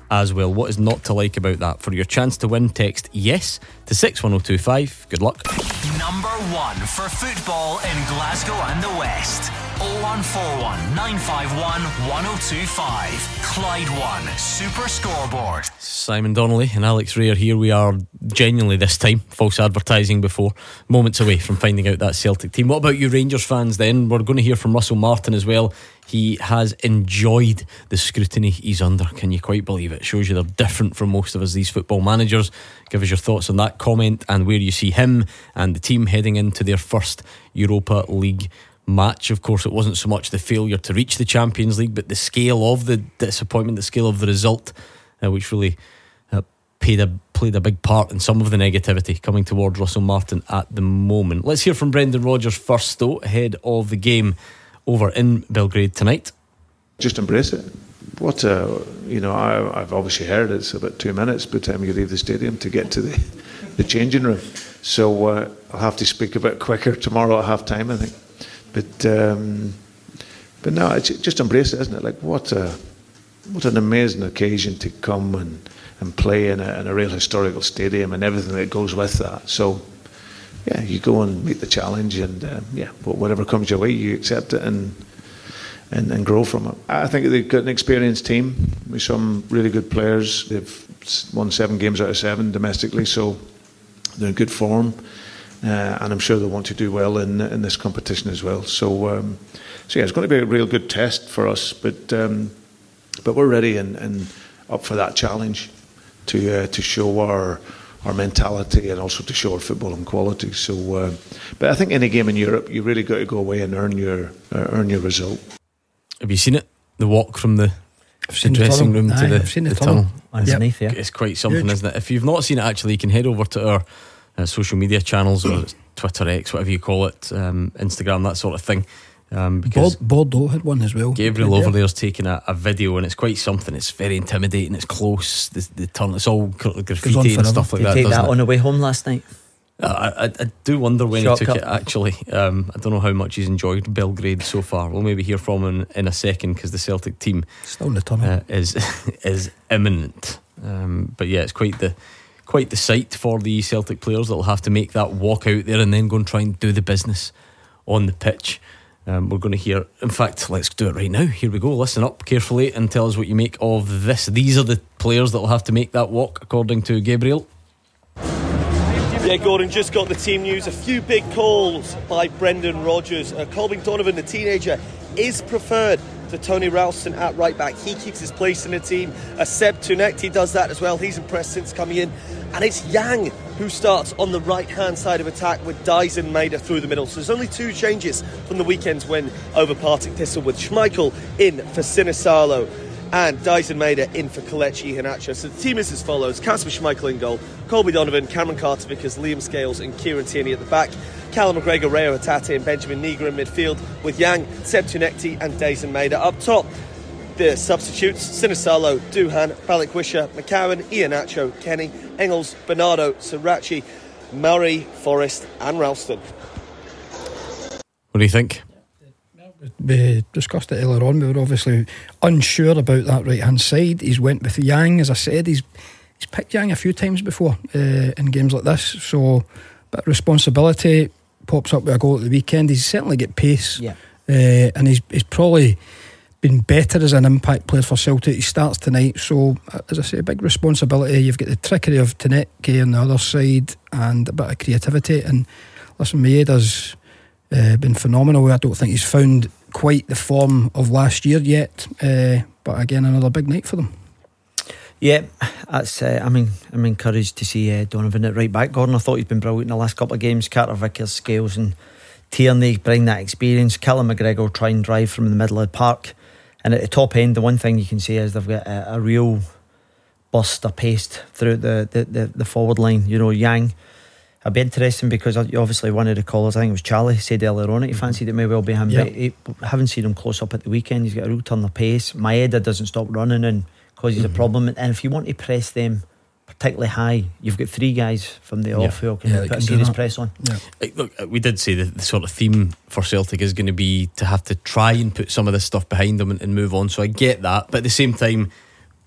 as well. What is not to like about that? For your chance to win, text yes to six one oh two five. Good luck. Number one for football in Glasgow and the West. oh one four one, nine five one, one oh two five. Clyde One Super Scoreboard. Simon Donnelly and Alex Ray are here. We are genuinely, this time, false advertising before, moments away from finding out that Celtic team. What about you Rangers fans then? We're going to hear from Russell Martin as well. He has enjoyed the scrutiny he's under. Can you quite believe it? Shows you they're different from most of us, these football managers. Give us your thoughts on that comment and where you see him and the team heading into their first Europa League match. Of course, it wasn't so much the failure to reach the Champions League, but the scale of the disappointment, the scale of the result, uh, which really uh, played a, played a big part in some of the negativity coming towards Russell Martin at the moment. Let's hear from Brendan Rodgers first, though, ahead of the game over in Belgrade tonight. Just embrace it. What uh, you know, I, I've obviously heard it's about two minutes by the time you leave the stadium to get to the, the changing room. So uh, I'll have to speak a bit quicker tomorrow at half time, I think. But um, but no, it's, just embrace it, isn't it? Like what a what an amazing occasion to come and, and play in a, in a real historical stadium and everything that goes with that. So yeah, you go and meet the challenge, and uh, yeah, but whatever comes your way, you accept it and, and and grow from it. I think they've got an experienced team with some really good players. They've won seven games out of seven domestically, so they're in good form. Uh, and I'm sure they'll want to do well in in this competition as well. So, um, so yeah, it's going to be a real good test for us. But um, but we're ready and, and up for that challenge to uh, to show our our mentality and also to show our footballing quality. So, uh, but I think any game in Europe, you really got to go away and earn your uh, earn your result. Have you seen it? The walk from the, the the dressing tunnel. room Aye, to the, I've seen the the tunnel. tunnel. Underneath, yeah. It's quite something, Huge. isn't it? If you've not seen it, actually, you can head over to our uh, social media channels, or Twitter, X, whatever you call it, um, Instagram, that sort of thing. Um, because Bord- Bordeaux had one as well. Gabriel Right over there. there's taking a, a video, and it's quite something. It's very intimidating. It's close. The, the tunnel. It's all Goes on graffiti and forever. stuff like Did you that. take doesn't that it? on the way home last night? I, I, I do wonder when Shortcut. he took it, actually. um, I don't know how much he's enjoyed Belgrade so far. We'll maybe hear from him in a second, because the Celtic team Still in the tunnel. uh, is is imminent. Um, but yeah, it's quite the quite the sight for the Celtic players that'll have to make that walk out there and then go and try and do the business on the pitch. Um, we're going to hear, in fact, let's do it right now. Here we go. Listen up carefully and tell us what you make of this. These are the players that'll have to make that walk, according to Gabriel. Yeah, Gordon, just got the team news. A few big calls by Brendan Rodgers. Uh, Colby Donovan, the teenager, is preferred to Tony Ralston at right back. He keeps his place in the team. Uh, Seb Tunekti does that as well. He's impressed since coming in. And it's Yang who starts on the right-hand side of attack with Dyson Maeda through the middle. So there's only two changes from the weekend's win over Partick Thistle, with Schmeichel in for Sinisalo and Dyson Maeda in for Kelechi Iheanacho. So the team is as follows: Kasper Schmeichel in goal, Colby Donovan, Cameron Carter-Vickers, Liam Scales and Kieran Tierney at the back, Callum McGregor, Rayo Hatate and Benjamin Nigra in midfield, with Yang, Seb Tunekti and Dyson Maeda up top. The substitutes: Sinisalo, Duhan, Balikwisha, McCowan, Iheanacho, Kenny, Engels, Bernardo, Sirachi, Murray, Forrest and Ralston. What do you think? We discussed it earlier on. We were obviously unsure about that right hand side. He's went with Yang, as I said. He's he's picked Yang a few times before uh, in games like this. So, bit of responsibility. Pops up with a goal at the weekend. He's certainly got pace, Yeah. uh, and he's he's probably been better as an impact player for Celtic. He starts tonight, so uh, as I say, a big responsibility. You've got the trickery of Tunekti on the other side and a bit of creativity. And listen, Maeda's uh, been phenomenal. I don't think he's found quite the form of last year yet, uh, but again, another big night for them. Yeah, that's. Uh, I mean, I'm encouraged to see uh, Donovan at right back. Gordon, I thought he's been brilliant in the last couple of games. Carter Vickers, Scales and Tierney bring that experience. Callum McGregor try and drive from the middle of the park. And at the top end, the one thing you can say is they've got a, a real burst of pace throughout the, the, the, the forward line. You know, Yang, it'd be interesting because obviously one of the callers, I think it was Charlie, said earlier on it, he fancied it may well be him. Yeah. But he, haven't seen him close up at the weekend. He's got a real turn of pace. Maeda doesn't stop running and causes mm-hmm. a problem. And if you want to press them particularly high, you've got three guys from the off Yeah. who can Yeah, put can a do serious that. press on. Yeah. Like, look, we did say that the sort of theme for Celtic is going to be to have to try and put some of this stuff behind them and, and move on. So I get that, but at the same time,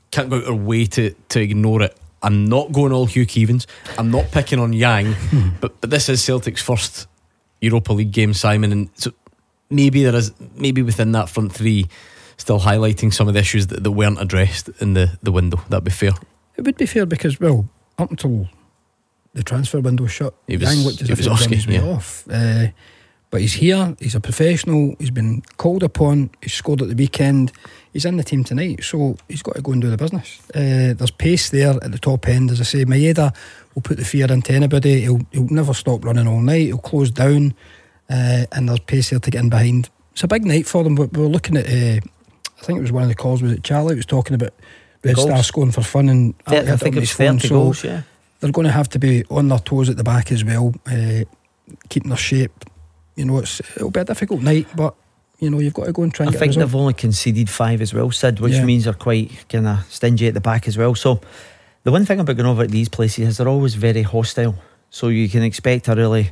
can't go out our way to, to ignore it. I'm not going all Hugh Keevins. I'm not picking on Yang, but but this is Celtic's first Europa League game, Simon, and so maybe there is maybe within that front three still highlighting some of the issues that, that weren't addressed in the, the window. That'd be fair. It would be fair because, well, up until the transfer window shut, It was- Yang looked as it if was he was on Oski, his way yeah. off. Uh, but he's here, he's a professional, he's been called upon, he's scored at the weekend, he's in the team tonight, so he's got to go and do the business. Uh, there's pace there at the top end, as I say. Maeda will put the fear into anybody. He'll, he'll never stop running all night, he'll close down, uh, and there's pace there to get in behind. It's a big night for them. We were looking at, uh, I think it was one of the calls, was it Charlie? It was talking about Red Goals. Star scoring for fun, and I had think on it was his phone, thirty so goals, yeah. they're going to have to be on their toes at the back as well, uh, keeping their shape. You know, it's it'll be a difficult night, but you know, you've got to go and try and I get think a result. they've only conceded five as well, Sid, which Yeah. means they're quite kind of stingy at the back as well. So the one thing about going over at these places is they're always very hostile, so you can expect a really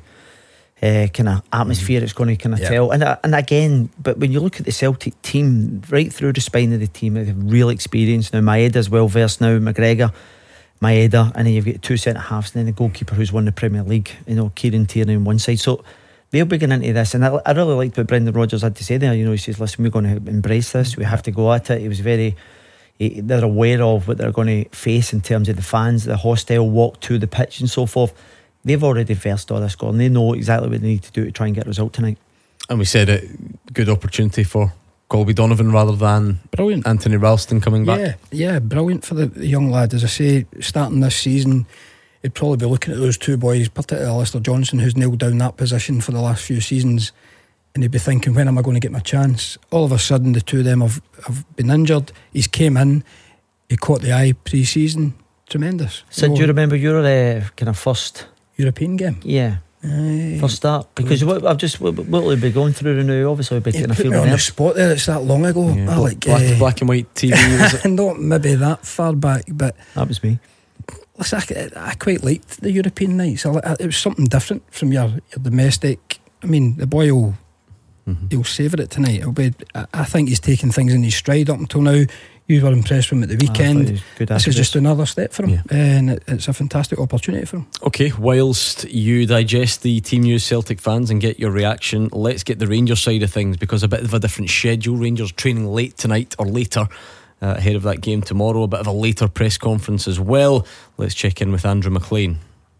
uh, kind of atmosphere it's going to kind of Yeah. tell. And uh, and again, but when you look at the Celtic team, right through the spine of the team, they've real experience now. Maeda's well versed now, McGregor, Maeda, and then you've got two centre halves, and then the goalkeeper who's won the Premier League, you know, Kieran Tierney on one side. So they'll be getting into this, and I, I really liked what Brendan Rodgers had to say there. You know, he says, listen, we're going to embrace this, we have to go at it. He was very he, they're aware of what they're going to face in terms of the fans, the hostile walk to the pitch and so forth. They've already versed all this, and they know exactly what they need to do to try and get a result tonight. And we said it, good opportunity for Colby Donovan rather than Brilliant. Anthony Ralston coming back. Yeah, yeah, brilliant for the, the young lad. As I say, starting this season, he'd probably be looking at those two boys, particularly Alistair Johnson, who's nailed down that position for the last few seasons, and he'd be thinking, when am I going to get my chance? All of a sudden, the two of them have, have been injured. He's came in, he caught the eye pre-season. Tremendous. So, You know, do you remember your uh, kind of first European game? Yeah. Aye. First start? Because what I've just, what what will we be going through now? Obviously, we'll be You getting a put feel me of on the it. spot there. It's that long ago. Yeah. I like black, uh, black and white T V, was it? not maybe that far back, but That was me. listen, I, I quite liked the European nights. I, li- it was something different from your, your domestic. I mean, the boy will Mm-hmm. he'll savour it tonight. It'll be. I, I think he's taken things in his stride up until now. You were impressed with him at the I thought he weekend. was good This is activist. just another step for him, Yeah. and it, it's a fantastic opportunity for him. Okay, whilst you digest the team news, Celtic fans, and get your reaction, let's get the Rangers side of things, because a bit of a different schedule. Rangers training late tonight or later uh, ahead of that game tomorrow. A bit of a later press conference as well. Let's check in with Andrew McLean.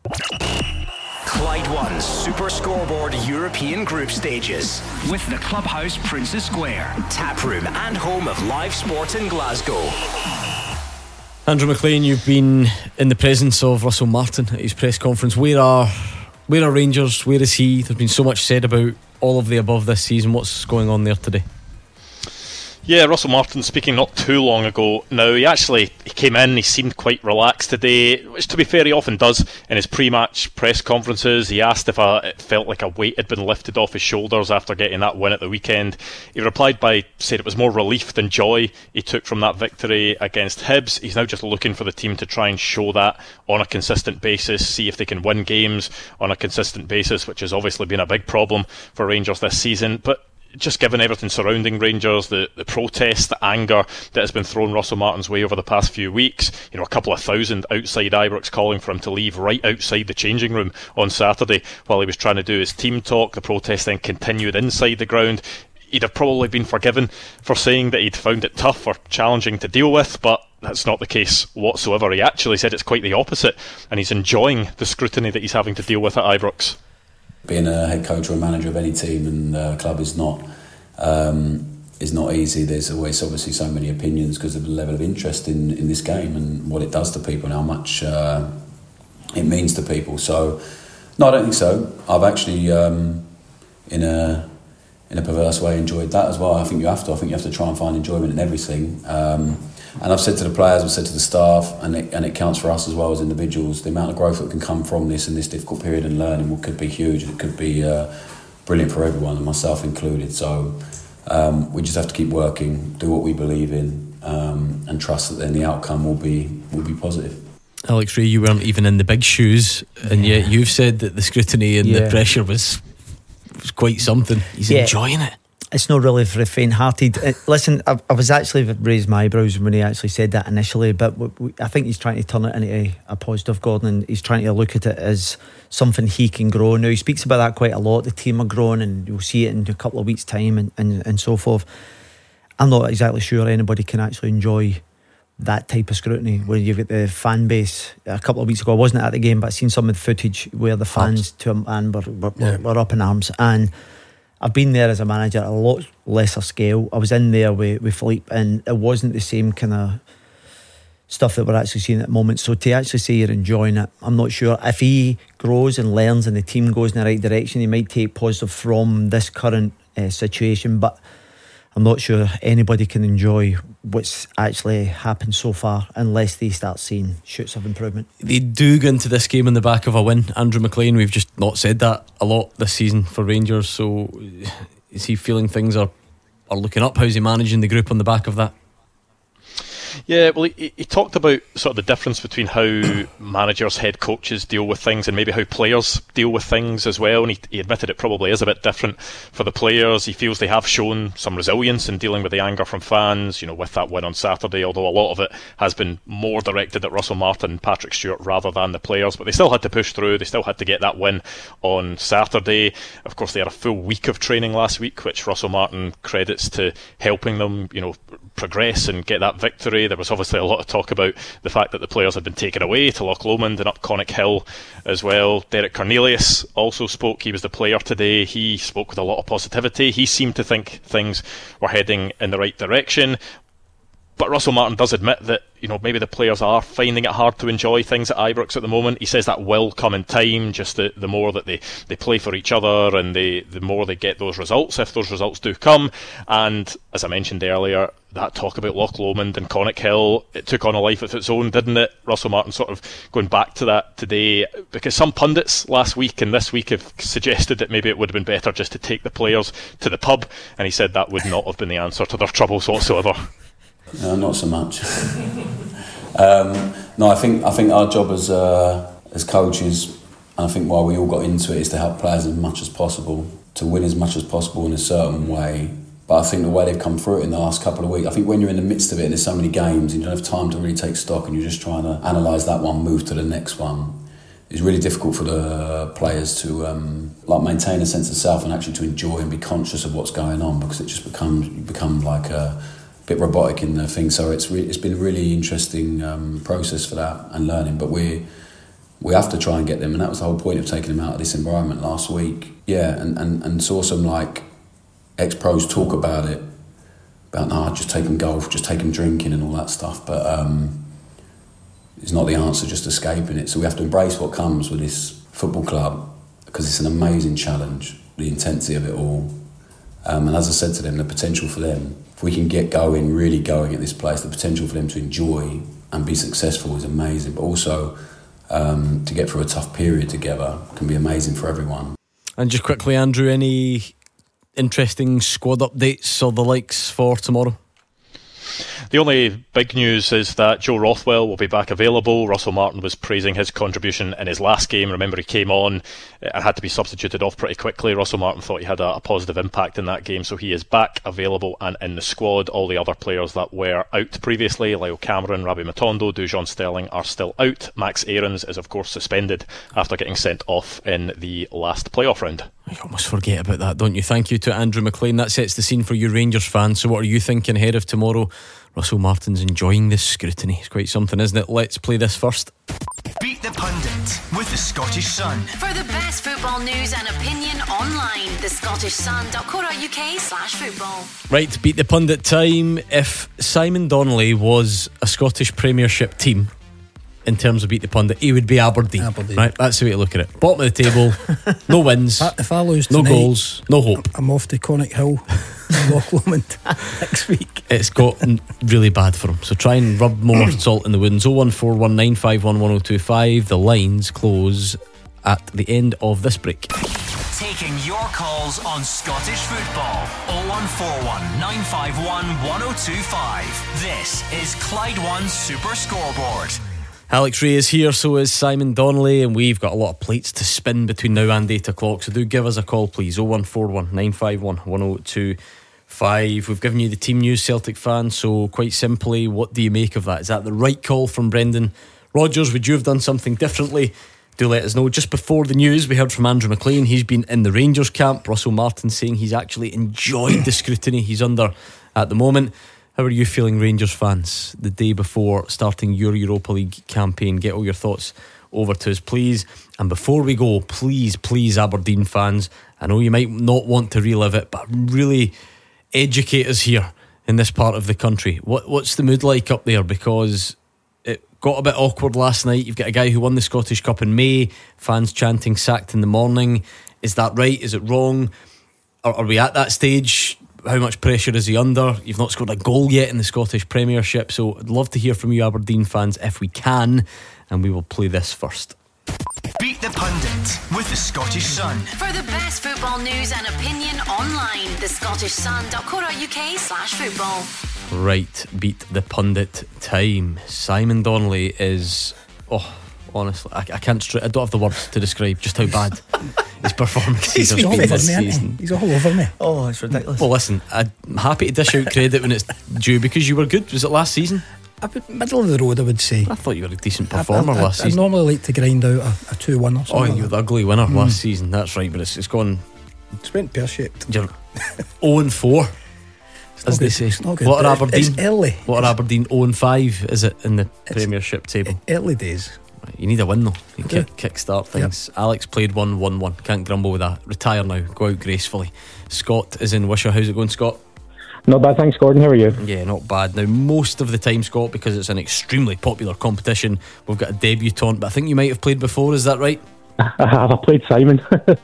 Clyde One Super Scoreboard European Group Stages with the Clubhouse Princess Square, taproom and home of live sport in Glasgow. Andrew McLean, you've been in the presence of Russell Martin at his press conference. Where are where are Rangers? Where is he? There's been so much said about all of the above this season. What's going on there today? Yeah, Russell Martin speaking not too long ago. Now, he actually he came in, he seemed quite relaxed today, which to be fair he often does in his pre-match press conferences. He asked if a, it felt like a weight had been lifted off his shoulders after getting that win at the weekend. He replied by saying it was more relief than joy he took from that victory against Hibs. He's now just looking for the team to try and show that on a consistent basis, see if they can win games on a consistent basis, which has obviously been a big problem for Rangers this season. But just given everything surrounding Rangers, the, the protests, the anger that has been thrown Russell Martin's way over the past few weeks, you know, a couple of thousand outside Ibrox calling for him to leave right outside the changing room on Saturday while he was trying to do his team talk. The protests then continued inside the ground. He'd have probably been forgiven for saying that he'd found it tough or challenging to deal with, but that's not the case whatsoever. He actually said it's quite the opposite, and he's enjoying the scrutiny that he's having to deal with at Ibrox. Being a head coach or a manager of any team and uh, club is not um, is not easy. There's always obviously so many opinions because of the level of interest in, in this game and what it does to people and how much uh, it means to people. So, no, I don't think so. I've actually, um, in a in a perverse way, enjoyed that as well. I think you have to. I think you have to try and find enjoyment in everything. Um, And I've said to the players, I've said to the staff, and it, and it counts for us as well as individuals, the amount of growth that can come from this in this difficult period and learning will, could be huge. It could be uh, brilliant for everyone, and myself included. So um, we just have to keep working, do what we believe in, um, and trust that then the outcome will be will be positive. Alex Rae, you weren't even in the big shoes, and Yeah. yet you've said that the scrutiny and Yeah. the pressure was was quite something. He's Yeah. enjoying it. It's not really for the faint-hearted. Uh, listen, I, I was actually raised my eyebrows when he actually said that initially, but w- w- I think he's trying to turn it into a, a positive, Gordon, and he's trying to look at it as something he can grow. Now, he speaks about that quite a lot. The team are growing, and you'll see it in a couple of weeks' time, and, and, and so forth. I'm not exactly sure anybody can actually enjoy that type of scrutiny where you've got the fan base. A couple of weeks ago, I wasn't at the game, but I've seen some of the footage where the fans to a man were, were, yeah. were up in arms, and I've been there as a manager at a lot lesser scale. I was in there with, with Philippe, and it wasn't the same kind of stuff that we're actually seeing at the moment. So to actually say you're enjoying it, I'm not sure. If he grows and learns and the team goes in the right direction, he might take positive from this current uh, situation, but I'm not sure anybody can enjoy what's actually happened so far unless they start seeing shoots of improvement. They do go into this game on the back of a win. Andrew McLean, we've just not said that a lot this season for Rangers. So is he feeling things are, are looking up? How's he managing the group on the back of that? Yeah, well, he, he talked about sort of the difference between how managers, head coaches deal with things and maybe how players deal with things as well. And he, he admitted it probably is a bit different for the players. He feels they have shown some resilience in dealing with the anger from fans, you know, with that win on Saturday, although a lot of it has been more directed at Russell Martin and Patrick Stewart rather than the players. But they still had to push through. They still had to get that win on Saturday. Of course, they had a full week of training last week, which Russell Martin credits to helping them, you know, progress and get that victory. There was obviously a lot of talk about the fact that the players had been taken away to Loch Lomond and up Connick Hill as well. Derek Cornelius also spoke. He was the player today. He spoke with a lot of positivity. He seemed to think things were heading in the right direction. But Russell Martin does admit that, you know, maybe the players are finding it hard to enjoy things at Ibrox at the moment. He says that will come in time, just the, the more that they, they play for each other and they, the more they get those results, if those results do come. And as I mentioned earlier, that talk about Loch Lomond and Connick Hill, it took on a life of its own, didn't it? Russell Martin sort of going back to that today, because some pundits last week and this week have suggested that maybe it would have been better just to take the players to the pub, and he said that would not have been the answer to their troubles whatsoever. No, not so much. um, no, I think I think our job as uh, as coaches, and I think why we all got into it, is to help players as much as possible, to win as much as possible in a certain way. But I think the way they've come through it in the last couple of weeks, I think when you're in the midst of it and there's so many games and you don't have time to really take stock and you're just trying to analyse that one, move to the next one, it's really difficult for the players to um, like maintain a sense of self and actually to enjoy and be conscious of what's going on, because it just becomes you become like a bit robotic in the thing. So it's re- it's been a really interesting um, process for that and learning. But we we have to try and get them, and that was the whole point of taking them out of this environment last week. Yeah, and, and, and saw some like ex-pros talk about it, about no, just take them golf, just take them drinking and all that stuff. But um, it's not the answer, just escaping it. So we have to embrace what comes with this football club, because it's an amazing challenge, the intensity of it all. Um, and as I said to them, the potential for them, if we can get going, really going at this place, the potential for them to enjoy and be successful is amazing. But also um, to get through a tough period together can be amazing for everyone. And just quickly, Andrew, any interesting squad updates or the likes for tomorrow? The only big news is that Joe Rothwell will be back available. Russell Martin was praising his contribution in his last game. Remember, he came on and had to be substituted off pretty quickly. Russell Martin thought he had a, a positive impact in that game, so he is back available and in the squad. All the other players that were out previously, Lyle Cameron, Rabbi Matondo, Dujon Sterling, are still out. Max Aarons is of course suspended after getting sent off in the last playoff round. You almost forget about that, don't you? Thank you to Andrew McLean. That sets the scene for you Rangers fans. So what are you thinking ahead of tomorrow? Russell Martin's enjoying this scrutiny. It's quite something, isn't it? Let's play this first. Beat the Pundit with the Scottish Sun. For the best football news and opinion online, the scottish sun dot co dot uk slash football. Right, Beat the Pundit time. If Simon Donnelly was a Scottish Premiership team, in terms of Beat the Pundit, he would be Aberdeen. Aberdeen. Right, that's the way to look at it. Bottom of the table, no wins, if I lose no tonight, goals, no hope. I'm off to Connick Hill, Loch Lomond next week. It's gotten really bad for him, so try and rub more salt in the wounds. oh one four one nine five one one oh two five. The lines close at the end of this break. Taking your calls on Scottish football. oh one four one nine five one one oh two five. This is Clyde One Super Scoreboard. Alex Ray is here, so is Simon Donnelly, and we've got a lot of plates to spin between now and eight o'clock, so do give us a call please. oh one four one nine five one one oh two Five. We've given you the team news, Celtic fans. So quite simply, what do you make of that? Is that the right call from Brendan Rodgers? Would you have done something differently? Do let us know. Just before the news, we heard from Andrew McLean. He's been in the Rangers camp. Russell Martin saying he's actually enjoyed the scrutiny he's under at the moment. How are you feeling, Rangers fans, the day before starting your Europa League campaign? Get all your thoughts over to us, please. And before we go, please, please, Aberdeen fans, I know you might not want to relive it, but really educate us here in this part of the country. What What's the mood like up there? Because it got a bit awkward last night. You've got a guy who won the Scottish Cup in May, fans chanting sacked in the morning. Is that right? Is it wrong? Are, are we at that stage? How much pressure is he under? You've not scored a goal yet in the Scottish Premiership, so I'd love to hear from you, Aberdeen fans, if we can, and we will play this first. Beat the Pundit with the Scottish Sun. For the best football news and opinion online, the Scottish Sun dot co dot uk slash football. Right, Beat the Pundit time. Simon Donnelly is, oh, honestly, I, I can't stri- I don't have the words to describe just how bad his performances have been this season. He's all over me. Oh, it's ridiculous. Well, listen, I'm happy to dish out credit when it's due, because you were good. Was it last season? A bit middle of the road, I would say. I thought you were a decent performer I, I, last I, season. I normally like to grind out a, a two one or Oh, something. you were like the ugly winner Mm. last season. That's right, but it's, it's gone. It's went pear-shaped. You're oh and four, as they good, say. it's not good, What are but Aberdeen? it's early. What are Aberdeen? oh and five, is it, in the Premiership table? Early days. Right, you need a win though. You I kick, do. kick start things. Alex played one, won one. Can't grumble with that. Retire now. Go out gracefully. Scott is in Wishaw. How's it going, Scott? Not bad, thanks, Gordon. How are you? Yeah, not bad. Now, most of the time, Scott, because it's an extremely popular competition, we've got a debutant, but I think you might have played before, is that right? I have. I played Simon.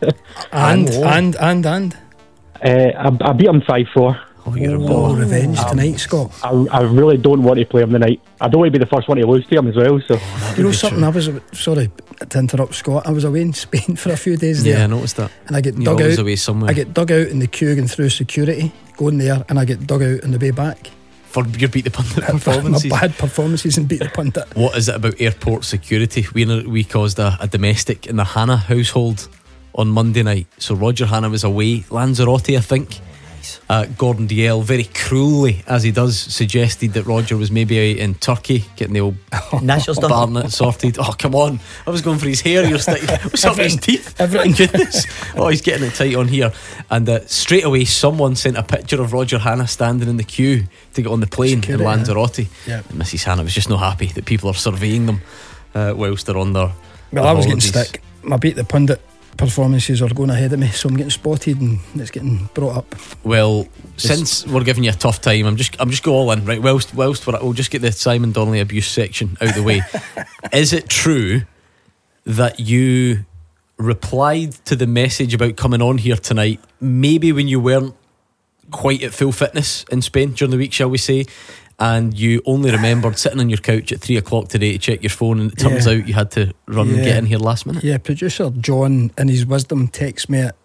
And, Oh. and, and, and. uh, I, I beat him five four. Oh, you're a Oh, ball. revenge tonight, Scott. I, I really don't want to play him tonight. I don't want to be the first one to lose to him as well. So You know something, I was, sorry to interrupt, Scott, I was away in Spain for a few days there. Yeah, I noticed that. And I get You're dug always out away somewhere. I get dug out in the queue going through security, going there, and I get dug out on the way back. For your Beat the Pundit My performances. bad performances and Beat the Pundit. What is it about airport security? We, we caused a, a domestic in the Hannah household on Monday night. So Roger Hannah was away. Lanzarote, I think. Uh, Gordon Dalziel, very cruelly, as he does, suggested that Roger was maybe in Turkey getting the old National stuff. Barnett sorted. Oh, come on. I was going for his hair. You're st- what's up with his teeth? Everything. My goodness. Oh, he's getting it tight on here. And uh, straight away, someone sent a picture of Roger Hannah standing in the queue to get on the plane Security, in Lanzarote. Yeah. And Missus Hannah was just not happy that people are surveying them uh, whilst they're on their. Well, their I was getting holidays. stick. My Beat the Pundit performances are going ahead of me, so I'm getting spotted and it's getting brought up. Well, since we're giving you a tough time, I'm just I'm just go all in, right? Whilst whilst we're, we'll just get the Simon Donnelly abuse section out of the way. Is it true that you replied to the message about coming on here tonight, maybe when you weren't quite at full fitness in Spain during the week, shall we say, and you only remembered sitting on your couch at three o'clock today to check your phone, and it turns Yeah. out you had to run and Yeah. get in here last minute? Yeah, producer John, in his wisdom, texts me at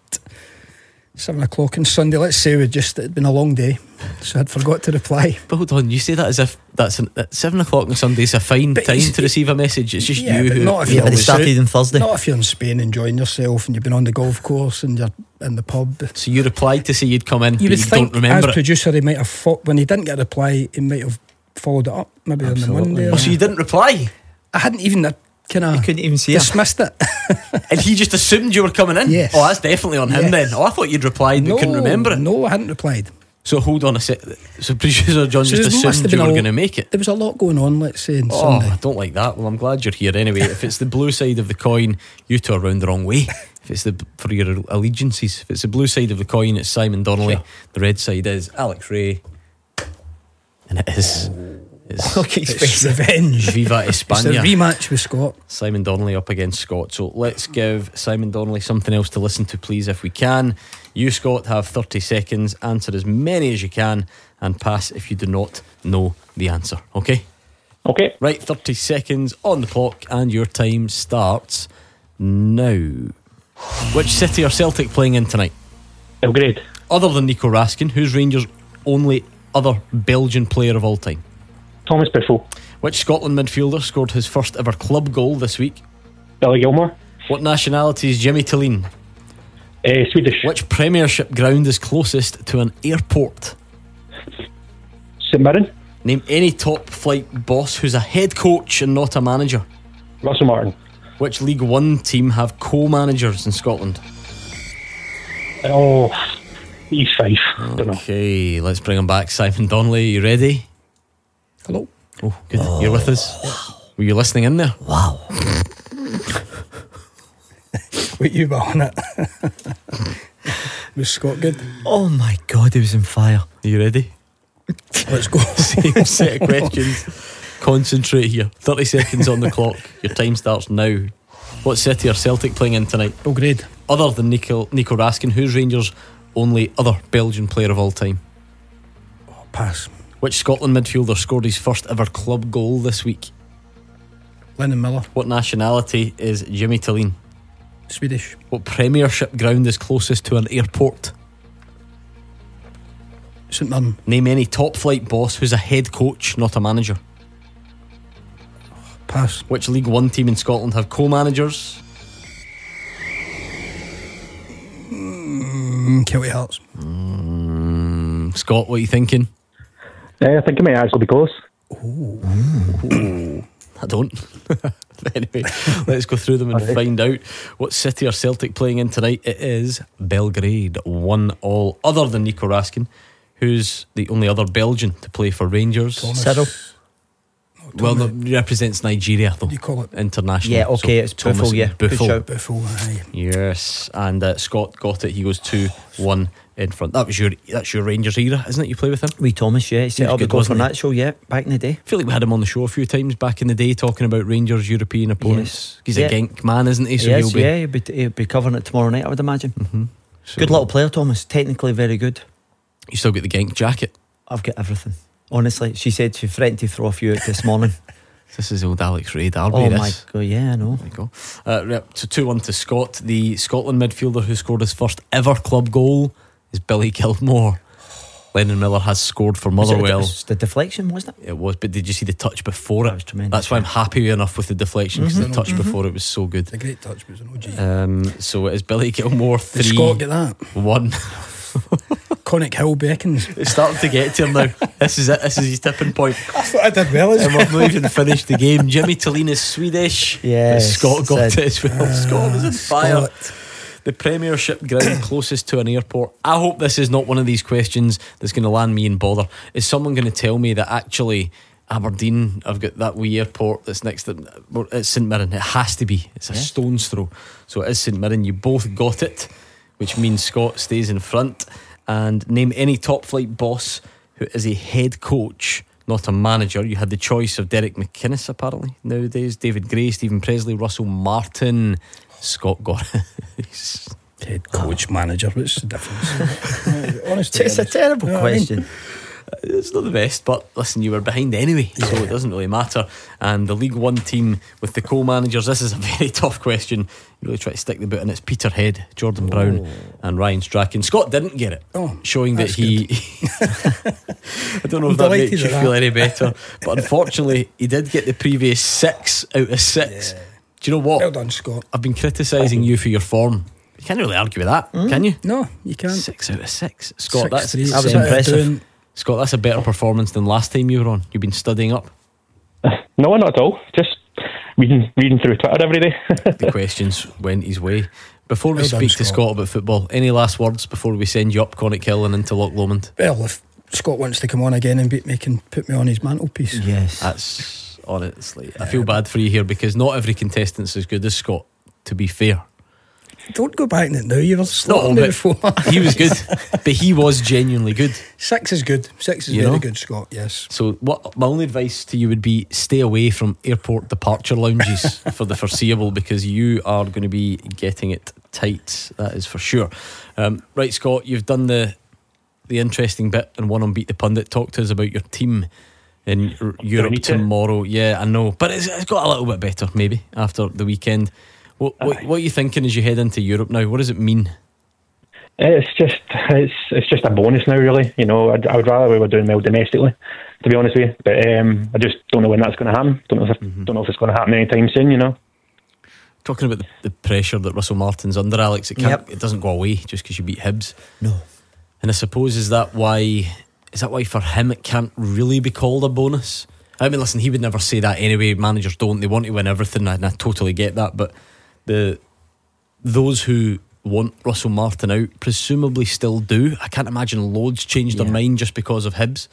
seven o'clock on Sunday. Let's say we just, it'd been a long day, so I'd forgot to reply. But hold on, you say that as if that's an, at seven o'clock on Sunday is a fine But time it's- to receive a message. It's just Yeah, you but who. not if who you're But it always- started on Thursday. Not if you're in Spain enjoying yourself and you've been on the golf course and you're in the pub. So you replied to say you'd come in, You but would you think, don't remember as it. producer, he might have fought, when he didn't get a reply, he might have followed it up, maybe on the Absolutely. Monday. Oh, so you didn't reply, I hadn't even kind You of couldn't even see it. dismissed it. and he just assumed you were coming in. Yes. Oh, that's definitely on him Yes. then. Oh, I thought you'd replied but no, couldn't remember it. No, I hadn't replied. So hold on a sec. So producer John So just there must have assumed been you were a- going to make it. There was a lot going on, let's say, on Oh, Sunday. I don't like that. Well, I'm glad you're here anyway. If it's the blue side of the coin, you two are round the wrong way. If it's the for your allegiances, if it's the blue side of the coin, it's Simon Donnelly. Sure. The red side is Alex Ray, and it is. It's Look at his It's face. revenge. Viva It's the España. rematch with Scott. Simon Donnelly up against Scott. So let's give Simon Donnelly something else to listen to, please, if we can. You, Scott, have thirty seconds. Answer as many as you can and pass if you do not know the answer. Okay? okay. Right, thirty seconds on the clock, and your time starts now. Which city are Celtic playing in tonight? Belgrade. Other than Nico Raskin, who's Rangers' only other Belgian player of all time? Thomas Biffle. Which Scotland midfielder scored his first ever club goal this week? Billy Gilmore. What nationality is Jimmy Tilleen? Uh, Swedish. Which Premiership ground is closest to an airport? St Mirren. Name any top flight boss who's a head coach and not a manager. Russell Martin. Which League One team have co-managers in Scotland? Oh, East Fife. Okay, let's bring him back. Simon Donnelly, you ready? Hello. Oh, good. Oh, you're with us. Wow. Were you listening in there? Wow. Wait, you were on it. Was Scott good? Oh my God, he was on fire. Are you ready? Let's go. Same set of questions. Concentrate here. thirty seconds on the clock. Your time starts now. What city are Celtic playing in tonight? Belgrade. Other than Nico, Nico Raskin, who's Rangers' only other Belgian player of all time? Oh, pass. Which Scotland midfielder scored his first ever club goal this week? Lennon Miller. What nationality is Jimmy Tillin? Swedish. What Premiership ground is closest to an airport? St Mirren. Name any top flight boss who's a head coach, not a manager. Pass. Which League One team in Scotland have co-managers? Mm, Kelty Hearts. Mm, Scott, what are you thinking? Uh, I think it might actually be close. Ooh. Ooh. I don't. Anyway, let's go through them and find out. What city are Celtic playing in tonight? It is Belgrade, one all. Other than Nico Raskin, who's the only other Belgian to play for Rangers? Cyril. Well, no, represents Nigeria though. You call it international. Yeah, okay, so it's Buffalo, yeah. Buffalo. Buffalo, aye. Yes, and uh, Scott got it. He goes two one in front. That was your that's your Rangers era, isn't it? You play with him? Wee Thomas, yeah. He set He was up the good, goal for wasn't he? that show, yeah, back in the day. I feel like we had him on the show a few times back in the day talking about Rangers' European opponents. Yes. He's Yeah. a Genk man, isn't he? So He he'll is, be. yeah, he'll be, he'll be covering it tomorrow night, I would imagine. Mm-hmm. So Good little player, Thomas. Technically very good. You still got the Genk jacket? I've got everything. Honestly, she said she threatened to throw a few out this morning. This is old Alex Ray Darby. Oh this. my God, yeah, I know. There you go. Uh, right, so two one to Scott. The Scotland midfielder who scored his first ever club goal is Billy Gilmore. Lennon Miller has scored for Was it- Motherwell. it was the deflection, wasn't it? It was, but did you see the touch before it? That was tremendous. That's why I'm happy enough with the deflection, because Mhm. the touch Mhm. before it was so good. It's a great touch, but it's an O G. Um, so it is Billy Gilmore Did three Scott get that? one. Conic Hill Beckons. It's starting to get to him now. This is it. This is his tipping point. I thought I did well as And we've not even finished the game. Jimmy Tillin is Swedish. Yes, But Scott got Sid. it as well. Scott was on fire. Scott. The Premiership ground closest to an airport. I hope this is not one of these questions that's going to land me in bother. Is someone going to tell me that actually Aberdeen have got that wee airport that's next to well, it's St Mirren? It has to be. It's a Yeah. stone's throw. So it is St Mirren. You both got it, which means Scott stays in front. And name any top flight boss who is a head coach, not a manager. You had the choice of Derek McInnes apparently nowadays, David Gray, Stephen Presley, Russell Martin. Scott got it. Head coach, manager. What's the difference? Honestly, It's a terrible You know what I mean? question. It's not the best, but listen, you were behind anyway, so it doesn't really matter. And the League One team with the co-managers, this is a very tough question. You really try to stick the boot in. It's Peterhead, Jordan Brown and Ryan Strachan. Scott didn't get it, Oh, showing that that's he I don't know I'm if that delighted makes you with feel that. any better, but unfortunately he did get the previous six out of six. Do you know what? Well done, Scott. I've been criticising you for your form. You can't really argue with that, can you? No, you can't. Six out of six. Scott, Six, that's three, that was six, impressive. doing- Scott, that's a better performance than last time you were on. You've been studying up. No, not at all. Just reading, reading through Twitter every day. The questions went his way. Before we Well done, speak to Scott. Scott about football, any last words before we send you up Conic Hill and into Loch Lomond? Well, if Scott wants to come on again and beat me, can put me on his mantelpiece. Yes. That's honestly, I feel bad for you here because not every contestant's as good as Scott, to be fair. Don't go back in it now. You were No, slaughtering me but before. he was good, but he was genuinely good. Six is good. Six is You very know? good, Scott. Yes. So what my only advice to you would be stay away from airport departure lounges for the foreseeable, because you are going to be getting it tight, that is for sure. Um, right, Scott, you've done the the interesting bit and one on Beat the Pundit. Talk to us about your team in R- Europe need to? tomorrow. Yeah, I know, but it's, it's got a little bit better maybe after the weekend. What, what, what are you thinking as you head into Europe now? What does it mean? It's just it's it's just a bonus now, really. You know, I'd, I would rather we were doing well domestically, to be honest with you. But um, I just don't know when that's going to happen. Don't know if Mm-hmm. don't know if it's going to happen anytime soon. You know. talking about the, the pressure that Russell Martin's under, Alex, it can't, Yep. it doesn't go away just because you beat Hibs. No. And I suppose is that why is that why for him it can't really be called a bonus? I mean, listen, he would never say that anyway. Managers don't; they want to win everything, and I totally get that. But the those who want Russell Martin out presumably still do. I can't imagine loads changed Yeah. their mind just because of Hibs,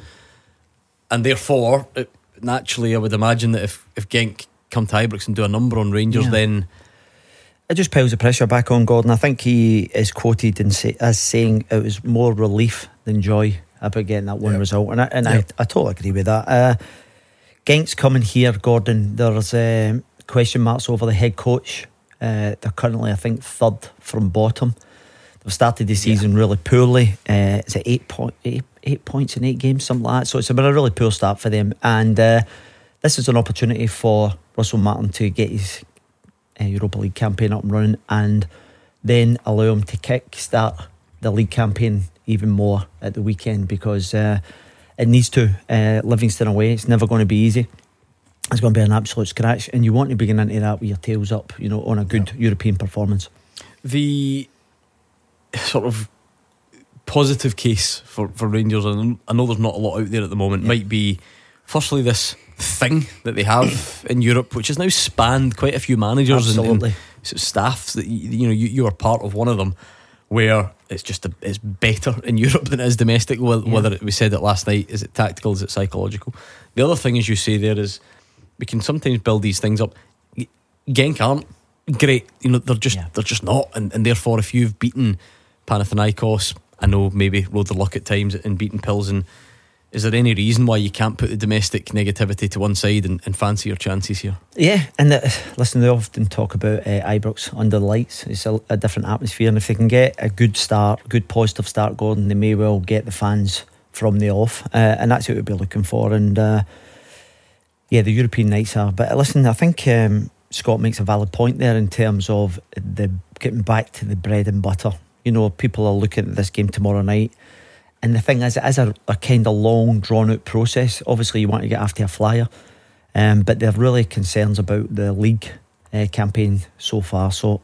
and therefore, it, naturally, I would imagine that if if Genk come to Ibrox and do a number on Rangers, Yeah. then It just piles the pressure back on Gordon. I think he is quoted in say, as saying it was more relief than joy about getting that one Yeah. result, and I, and Yeah. I, I totally agree with that. Uh, Genk's coming here, Gordon. There's um, question marks over the head coach. Uh, they're currently, I think, third from bottom. They've started the season really poorly. Uh, it's at eight, point, eight, eight points in eight games, something like that. So it's been a really poor start for them. And uh, this is an opportunity for Russell Martin to get his uh, Europa League campaign up and running, and then allow him to kick start the league campaign even more at the weekend, because uh, it needs to. uh, Livingston away, it's never going to be easy. It's going to be an absolute scratch, and you want to begin into that with your tails up, you know, on a good yeah. European performance. the sort of positive case for, for Rangers, and I know there's not a lot out there at the moment, yeah. might be firstly this thing that they have in Europe, which has now spanned quite a few managers and, and sort of staffs that you, you know you, you are part of one of them, where it's just a, it's better in Europe than it is domestic. Whether, yeah. whether it, we said it last night, is it tactical, is it psychological? The other thing, as you say there, is we can sometimes build these things up. Genk aren't great, you know, they're just yeah. they're just not, and, and therefore if you've beaten Panathinaikos, I know maybe rode the luck at times and beaten Pilsen, is there any reason why you can't put the domestic negativity to one side and, and fancy your chances here? Yeah, and the, listen, they often talk about uh, Ibrox under the lights. It's a, a different atmosphere, and if they can get a good start, good positive start, Gordon, they may well get the fans from the off, uh, and that's what we'll be looking for. And uh, yeah, the European nights are. But listen, I think um, Scott makes a valid point there in terms of the getting back to the bread and butter. You know, people are looking at this game tomorrow night, and the thing is, it is a, a kind of long, drawn-out process. Obviously, you want to get after a flyer, um, but there are really concerns about the league uh, campaign so far. So,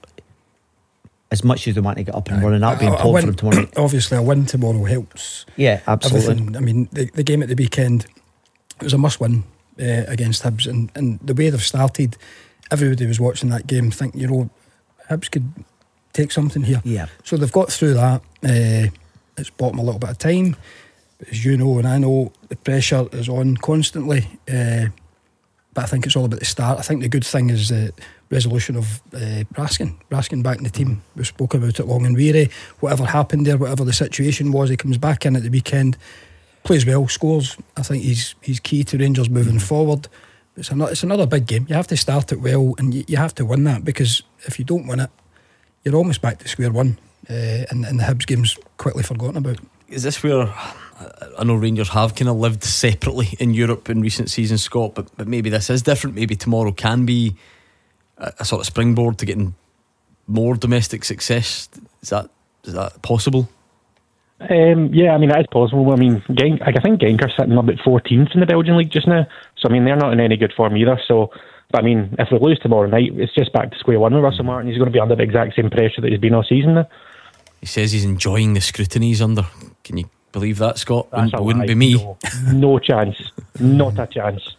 as much as they want to get up and running, that'll be important for them tomorrow night. Obviously, a win tomorrow helps. Yeah, absolutely. Everything. I mean, the, the game at the weekend, it was a must-win uh, against Hibs, and, and the way they've started, everybody was watching that game thinking, you know, Hibs could take something here. Yeah. So they've got through that. Uh, it's bought them a little bit of time. But as you know, and I know, the pressure is on constantly. Uh, but I think it's all about the start. I think the good thing is the resolution of uh, Raskin. Raskin back in the team. We spoke about it long and weary. Whatever happened there, whatever the situation was, he comes back in at the weekend, plays well, scores. I think he's he's key to Rangers moving mm-hmm. forward. It's another, it's another big game. You have to start it well, and you, you have to win that, because if you don't win it, you're almost back to square one, uh, and, and the Hibs game's quickly forgotten about. Is this where I know Rangers have kind of lived separately in Europe in recent seasons, Scott, but, but maybe this is different. Maybe tomorrow can be a, a sort of springboard to getting more domestic success. Is that is that possible? Um, yeah, I mean, it is possible. I mean, Genk, I think Genk are sitting about fourteenth in the Belgian league just now, so I mean, they're not in any good form either. So, but I mean, if we lose tomorrow night, it's just back to square one with Russell Martin. He's going to be under the exact same pressure that he's been all season now. He says he's enjoying the scrutiny he's under. Can you believe that, Scott? That's wouldn't, wouldn't be me. No, no chance. Not a chance.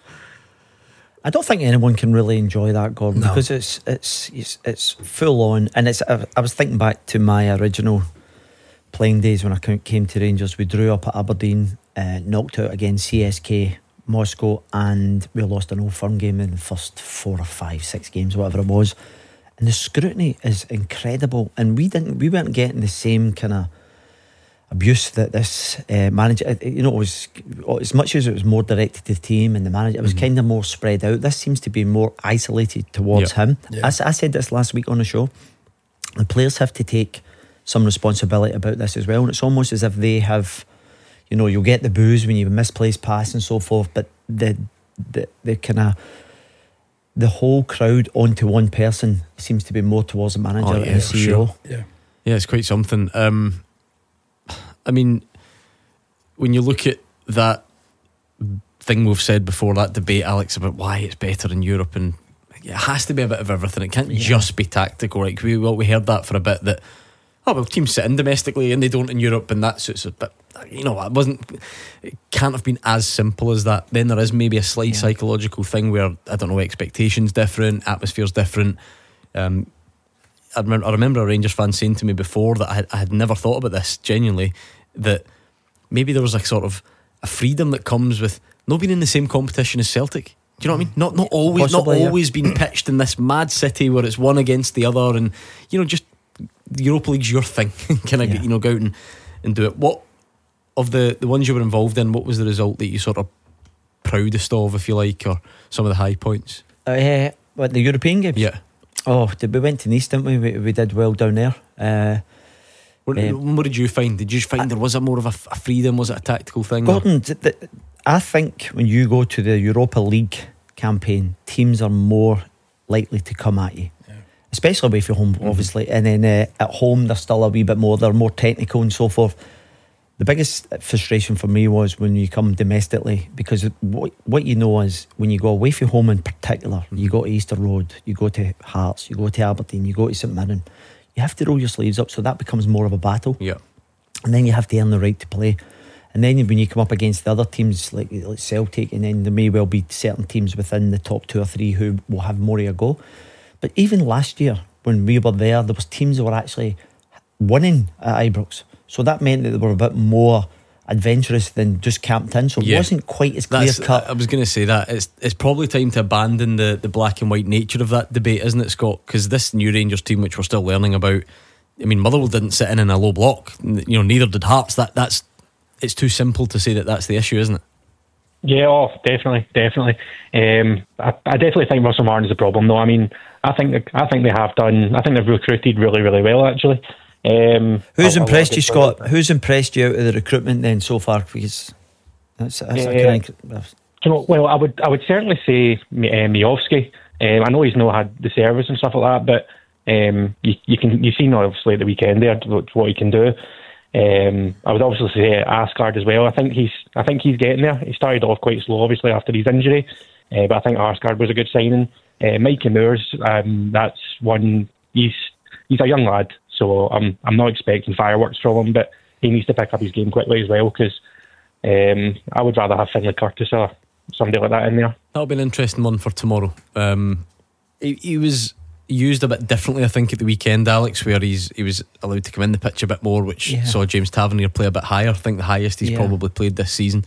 I don't think anyone can really enjoy that, Gordon, no. because it's it's it's, it's full on, and it's. I, I was thinking back to my original playing days when I came to Rangers. We drew up at Aberdeen, uh, knocked out against C S K Moscow, and we lost an Old Firm game in the first four or five, six games, whatever it was. And the scrutiny is incredible, and we didn't, we weren't getting the same kind of abuse that this uh, manager. You know, it was as much as it was more directed to the team and the manager. It was mm-hmm. kind of more spread out. This seems to be more isolated towards yeah. him. Yeah. I, I said this last week on the show. The players have to take some responsibility about this as well, and it's almost as if they have, you know, you'll get the boos when you misplace pass and so forth, but the the, the kind of the whole crowd onto one person seems to be more towards the manager oh, yeah, and the C E O. Sure. Yeah, yeah, it's quite something. Um, I mean, when you look at that thing we've said before, that debate, Alex, about why it's better in Europe, and it has to be a bit of everything. It can't yeah. just be tactical, right? We well, we heard that for a bit, that oh well, teams sit in domestically and they don't in Europe, and that suits it. But you know, it wasn't. It can't have been as simple as that. Then there is maybe a slight yeah. psychological thing where I don't know, expectations different, atmosphere's different. Um, I remember, I remember a Rangers fan saying to me before that I had, I had never thought about this genuinely, that maybe there was a sort of a freedom that comes with not being in the same competition as Celtic. Do you know what I mean? Not not always Possibly, not always yeah. being pitched in this mad city where it's one against the other, and you know, just the Europa League's your thing. Can I yeah. get, you know, go out and, and do it? What of the, the ones you were involved in, what was the result that you sort of proudest of, if you like, or some of the high points? Uh, what, the European games? Yeah. Oh, did we went to Nice, didn't we? We, we did well down there. Uh, what, um, what did you find? Did you find I, there was a more of a, a freedom? Was it a tactical thing? Gordon, th- th- I think when you go to the Europa League campaign, teams are more likely to come at you, yeah. especially away from home, mm-hmm. obviously. And then uh, at home, they're still a wee bit more. They're more technical and so forth. The biggest frustration for me was when you come domestically, because what, what you know is when you go away from home in particular, you go to Easter Road, you go to Hearts, you go to Aberdeen, you go to St Mirren, you have to roll your sleeves up, so that becomes more of a battle. Yeah. And then you have to earn the right to play. And then when you come up against the other teams like, like Celtic, and then there may well be certain teams within the top two or three who will have more of a go. But even last year when we were there, there was teams that were actually winning at Ibrox. So that meant that they were a bit more adventurous than just camped in. So yeah. it wasn't quite as clear cut. I was going to say that it's it's probably time to abandon the, the black and white nature of that debate, isn't it, Scott? Because this new Rangers team, which we're still learning about, I mean, Motherwell didn't sit in in a low block. You know, neither did Hearts. That that's it's too simple to say that that's the issue, isn't it? Yeah, oh, definitely, definitely. Um, I, I definitely think Russell Martin's the problem, though. I mean, I think I think they have done. I think they've recruited really, really well, actually. Um, Who's I'll, impressed I'll you, Scott? That. Who's impressed you out of the recruitment then so far? Because that's, that's uh, kind of, you know, well, I would I would certainly say uh, Miovski. Um, I know he's not had the service and stuff like that, but um, you, you can you seen obviously at the weekend there what he can do. Um, I would obviously say Asgard as well. I think he's I think he's getting there. He started off quite slow, obviously after his injury, uh, but I think Asgard was a good signing. Uh, Mikey Moores, um, that's one. He's he's a young lad. So I'm I'm not expecting fireworks from him, but he needs to pick up his game quickly as well, because um, I would rather have Finlay Curtis or somebody like that in there. That'll be an interesting one for tomorrow. Um, he, he was used a bit differently, I think, at the weekend, Alex, where he's he was allowed to come in the pitch a bit more, which yeah. saw James Tavernier play a bit higher. I think the highest he's yeah. probably played this season,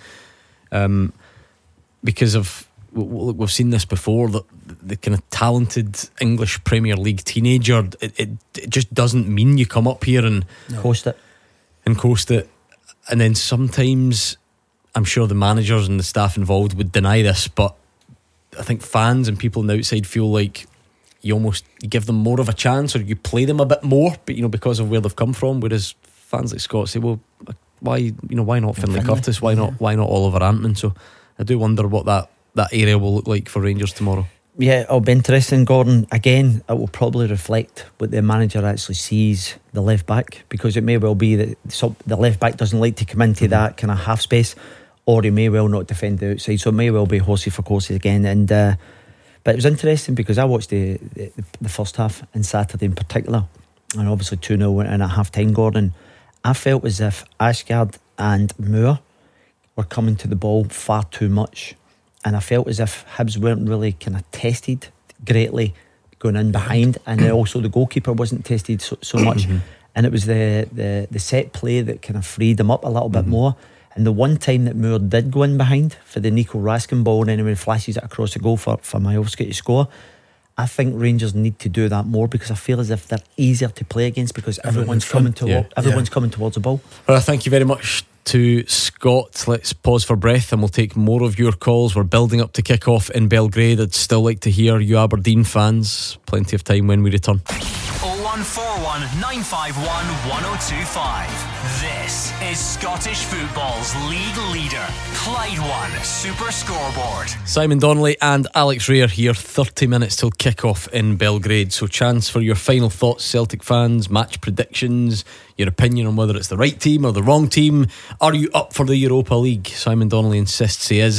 um, because of we've seen this before, that the kind of talented English Premier League teenager, it, it, it just doesn't mean you come up here and no. coast it and coast it and then sometimes I'm sure the managers and the staff involved would deny this, but I think fans and people on the outside feel like you almost you give them more of a chance, or you play them a bit more, but you know, because of where they've come from. Whereas fans like Scott say, well, why you know why not Finlay Curtis, why not why not Oliver Antman? So I do wonder what that that area will look like for Rangers tomorrow. Yeah, it'll be interesting, Gordon. Again, it will probably reflect what the manager actually sees the left back, because it may well be that the left back doesn't like to come into mm-hmm. that kind of half space, or he may well not defend the outside, so it may well be horsey for courses again. And uh, but it was interesting because I watched the, the the first half on Saturday in particular, and obviously two nil went in at half time, Gordon. I felt as if Asgard and Moore were coming to the ball far too much. And I felt as if Hibs weren't really kind of tested greatly going in behind, and then also the goalkeeper wasn't tested so, so much. Mm-hmm. And it was the, the, the set play that kind of freed them up a little bit mm-hmm. more. And the one time that Moore did go in behind for the Nico Raskin ball, and then when he flashes it across the goal for, for Majowski to score, I think Rangers need to do that more, because I feel as if they're easier to play against, because everyone's coming to yeah. everyone's yeah. coming towards the ball. Well, thank you very much to Scott. Let's pause for breath and we'll take more of your calls. We're building up to kick off in Belgrade. I'd still like to hear you Aberdeen fans. Plenty of time when we return. oh one four one, nine five one, one oh two five. This is Scottish football's league leader, Clyde One Super Scoreboard. Simon Donnelly and Alex Ray here. thirty minutes till kick off in Belgrade, so chance for your final thoughts, Celtic fans, match predictions, your opinion on whether it's the right team or the wrong team. Are you up for the Europa League? Simon Donnelly insists he is.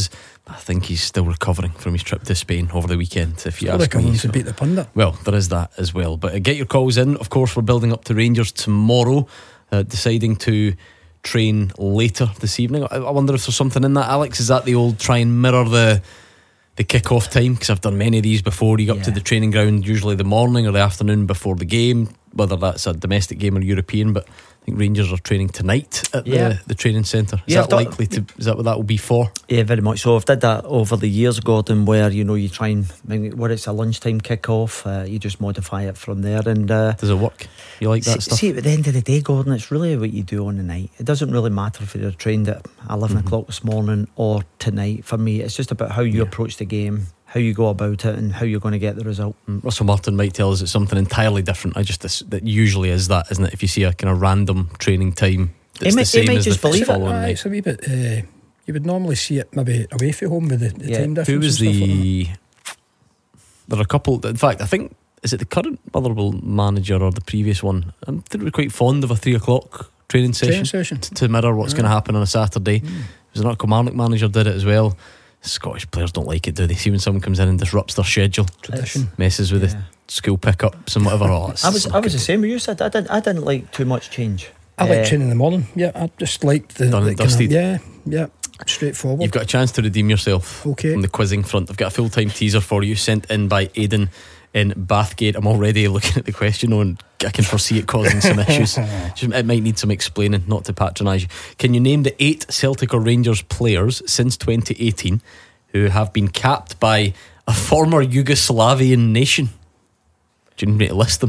I think he's still recovering from his trip to Spain over the weekend, if you Still ask me. recovering So- to beat the pundit. Well, there is that as well. But uh, get your calls in. Of course, we're building up to Rangers tomorrow, uh, deciding to train later this evening. I, I wonder if there's something in that, Alex. Is that the old try and mirror the the kick-off time? Because I've done many of these before. You go up to the training ground usually the morning or the afternoon before the game, whether that's a domestic game or European. But I think Rangers are training tonight at Yeah. the, the training centre. Is Yeah, that I've done- likely to? Is that what that will be for? Yeah, very much so. I've did that over the years, Gordon, where you know you try and where it's a lunchtime kick-off, uh, you just modify it from there. And uh, does it work? You like that see, stuff? See, at the end of the day, Gordon, it's really what you do on the night. It doesn't really matter if you're trained at eleven Mm-hmm. o'clock this morning or tonight. For me, it's just about how you approach the game, how you go about it, and how you're going to get the result. Mm, Russell Martin might tell us it's something entirely different. I just that usually is that, isn't it? If you see a kind of random training time, He it's may- the same he may as just the believe it. following Aye, night. it's a wee bit. Uh, you would normally see it maybe away from home with the, the Yeah. time difference. Who was and stuff like the? There are a couple. In fact, I think is it the current Motherwell manager or the previous one? I think we're quite fond of a three o'clock training session, Training session. To, to mirror what's Yeah. going to happen on a Saturday. Mm. It was an Kilmarnock manager did it as well. Scottish players don't like it, do they? See when someone comes in and disrupts their schedule, Tradition. messes with Yeah. the school pickups and whatever. Oh, it's I was not I was good. the same with you. Said I didn't I didn't like too much change. I like Uh, training in the morning. Yeah, I just like the, Done the and kind of- dusted. yeah, yeah, straightforward. You've got a chance to redeem yourself Okay. on the quizzing front. I've got a full-time teaser for you sent in by Aidan in Bathgate. I'm already looking at the question and I can foresee it causing some issues. Just- It might need some explaining, not to patronise you. Can you name the eight Celtic or Rangers players since twenty eighteen who have been capped by a former Yugoslavian nation? Do you need me to list them?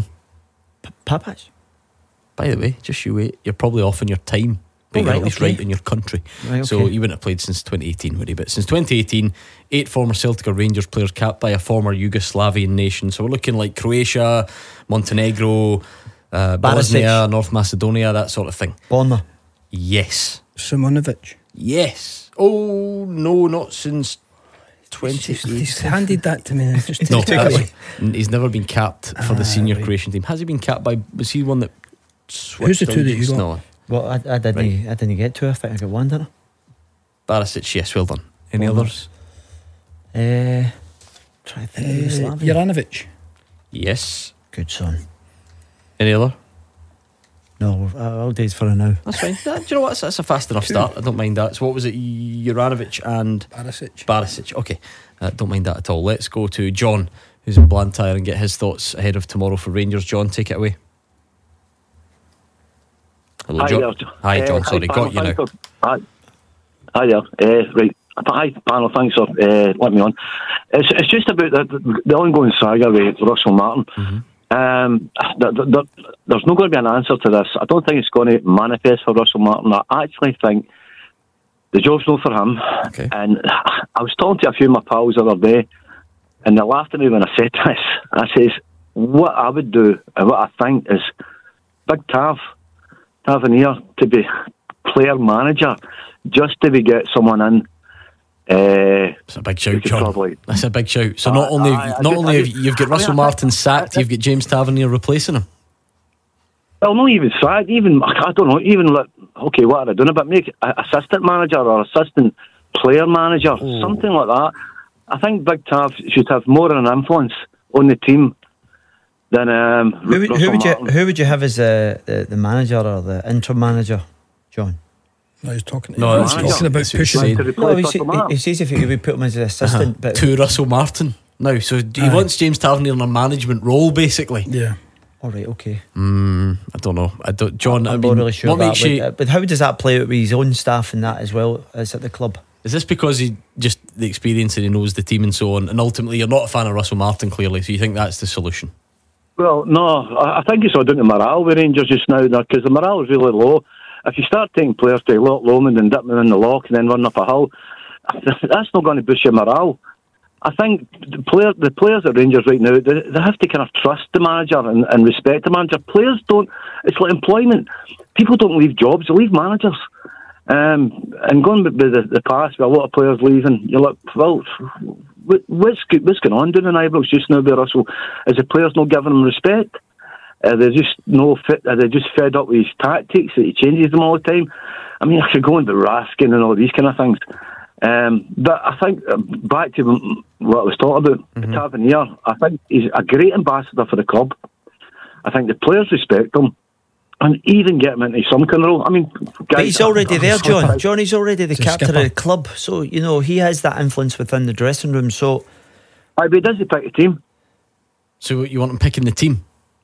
Papas. By the way, just you wait. You're probably off in your time, but Oh, you're right, at least okay. right in your country. Right, So okay. you wouldn't have played since twenty eighteen, would you? But since twenty eighteen, eight former Celtic or Rangers players capped by a former Yugoslavian nation. So we're looking like Croatia, Montenegro, uh, Barisic. Bosnia, North Macedonia, that sort of thing. Bonner. Yes. Simonovic. Yes. Oh no, not since twenty eighteen. He's handed that to me and just No, take it away. that's- he's never been capped for the Ah, senior right. Croatian team. Has he been capped by? Was he one that? Who's the two that you switched got? No. Well, I, I didn't Right. I didn't get to. I think I got one, didn't Barisic, yes, well done. Any Bonner. others? I? Uh, try to think. Uh, Yugoslavia. Juranovic. Yes. Good son. Any other? No, uh, all days for a now. That's fine. That- do you know what? That's, that's a fast enough start. I don't mind that. So what was it? Juranovic and Barisic. Barisic. Okay, uh, don't mind that at all. Let's go to John, who's in Blantyre, and get his thoughts ahead of tomorrow for Rangers. John, take it away. Hello, Hi John. there. Hi, Uh, John. Sorry, panel, got you now. thanks for- Hi, hi there. Uh, right. Hi, panel. Thanks for uh, letting me on. It's, it's just about the, the ongoing saga with Russell Martin. Mm-hmm. Um, th th th there's not going to be an answer to this. I don't think it's going to manifest for Russell Martin. I actually think the job's not for him. Okay. And I was talking to a few of my pals the other day, and they laughed at me when I said this. I says, what I would do and what I think is Big Tav, Tavernier, to be player manager, just to be get someone in. Uh, It's a big shout, we could John. probably- That's a big shout. So Aye, not only aye, I not just- only I have just- you've got I mean, Russell I Martin think- sacked, you've got James Tavernier replacing him. Well, not even sad. Even I don't know. Even like, okay, what are they doing about make a- assistant manager or assistant player manager, something like that. I think Big Tav should have more of an influence on the team than um. Who would, who Russell would you Martin. who would you have as the, the, the manager or the interim manager, John? No, he's talking. No, he's that's- talking about that's what he's pushing. saying. To No, replace he, Russell Martin. he says if you could put him as an assistant, Uh-huh. but To Russell Martin now. So he Aye. wants James Tavernier in a management role, basically. Yeah. all right, okay. Mm, I don't know. I don't, John. I'm I not mean, really sure. what That makes would- you? uh, but how does that play out with his own staff and that as well as at the club? Is this because he just the experience and he knows the team and so on? And ultimately, you're not a fan of Russell Martin, clearly. So you think that's the solution? Well, no, I I think it's all down to morale with Rangers just now, because the morale is really low. If you start taking players to Loch Lomond and dipping them in the lock and then running up a hill, that's not going to boost your morale. I think the, player, the players at Rangers right now, they, they have to kind of trust the manager and, and respect the manager. Players don't, it's like employment. People don't leave jobs, they leave managers. Um, and going with the, the past, with a lot of players leaving, you're like, well, what, what's, go- what's going on down in Ibrox just now with Russell? Is the players not giving him respect? Uh, they're just no fit. Are they just fed up with his tactics that he changes them all the time? I mean, I could go into Raskin and all these kind of things. Um, but I think, uh, back to what I was talking about, Mm-hmm. Tavernier, I think he's a great ambassador for the club. I think the players respect him, and even get him into some kind of role. I mean, guys, But he's already there, John. John, he's already the He's a captain of skipper. the club, so you know he has that influence within the dressing room. So, I be does he pick the team? So you want him picking the team?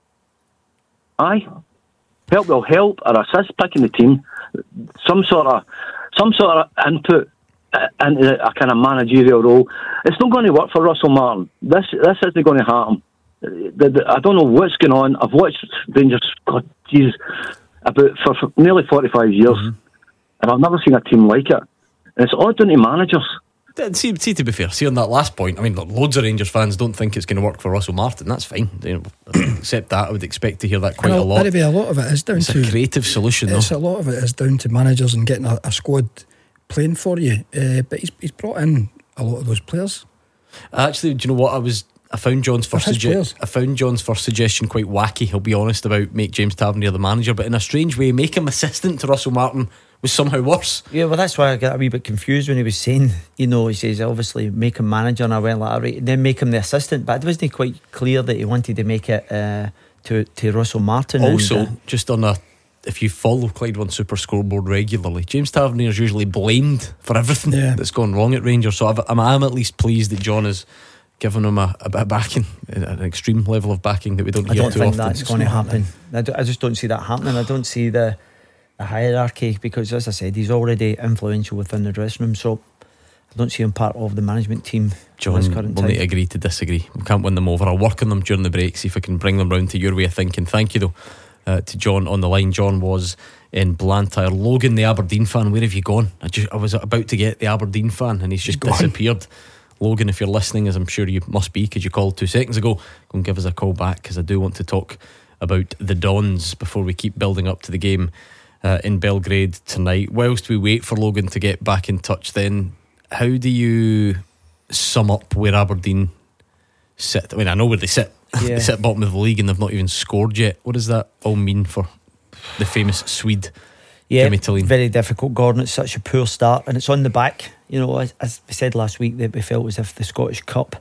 Aye, help will help or assist picking the team. Some sort of, some sort of input uh, into a kind of managerial role. It's not going to work for Russell Martin. This, this isn't going to happen. The, the, I don't know what's going on. I've watched Rangers, God, Jesus, about for, for nearly forty-five years, Mm-hmm. and I've never seen a team like it. And it's odd down to managers. See, see, to be fair, see on that last point, I mean, loads of Rangers fans don't think it's going to work for Russell Martin. That's fine. You know, except that, I would expect to hear that quite Well, a lot. maybe a lot of it is down It's to a creative solution, though. It's a lot of it is down to managers and getting a, a squad playing for you. Uh, but he's he's brought in a lot of those players. Actually, do you know what I was? I found John's first his sugge- players. I found John's first suggestion quite wacky. I'll be honest about make James Tavernier the manager, but in a strange way, make him assistant to Russell Martin was somehow worse. yeah, well, that's why I got a wee bit confused when he was saying, you know, he says obviously make him manager, and I went like, right, and then make him the assistant. But it wasn't quite clear that he wanted to make it uh, to to Russell Martin. Also, and, uh, just on a, if you follow Clyde One Super Scoreboard regularly, James Tavernier is usually blamed for everything Yeah. that's gone wrong at Rangers. So I've, I'm, I'm at least pleased that John is giving him a, a bit of backing, an extreme level of backing that we don't I hear don't too think often. that's going to happen. I, do, I just don't see that happening. I don't see the, the hierarchy because, as I said, he's already influential within the dressing room. So I don't see him part of the management team. John, in this we'll current need to time. agree to disagree. We can't win them over. I'll work on them during the break, see if I can bring them round to your way of thinking. Thank you though uh, to John on the line. John was in Blantyre. Logan, the Aberdeen fan, where have you gone? I, just, I was about to get the Aberdeen fan and he's just gone. disappeared. Logan, if you're listening, as I'm sure you must be because you called two seconds ago, go and give us a call back because I do want to talk about the Dons before we keep building up to the game uh, in Belgrade tonight. Whilst we wait for Logan to get back in touch, then how do you sum up where Aberdeen sit? I mean, I know where they sit. Yeah. They sit bottom of the league and they've not even scored yet. What does that all mean for the famous Swede? Yeah, Jimmy Tillin? very difficult, Gordon. It's such a poor start, and it's on the back. You know, as, as we said last week, that we felt as if the Scottish Cup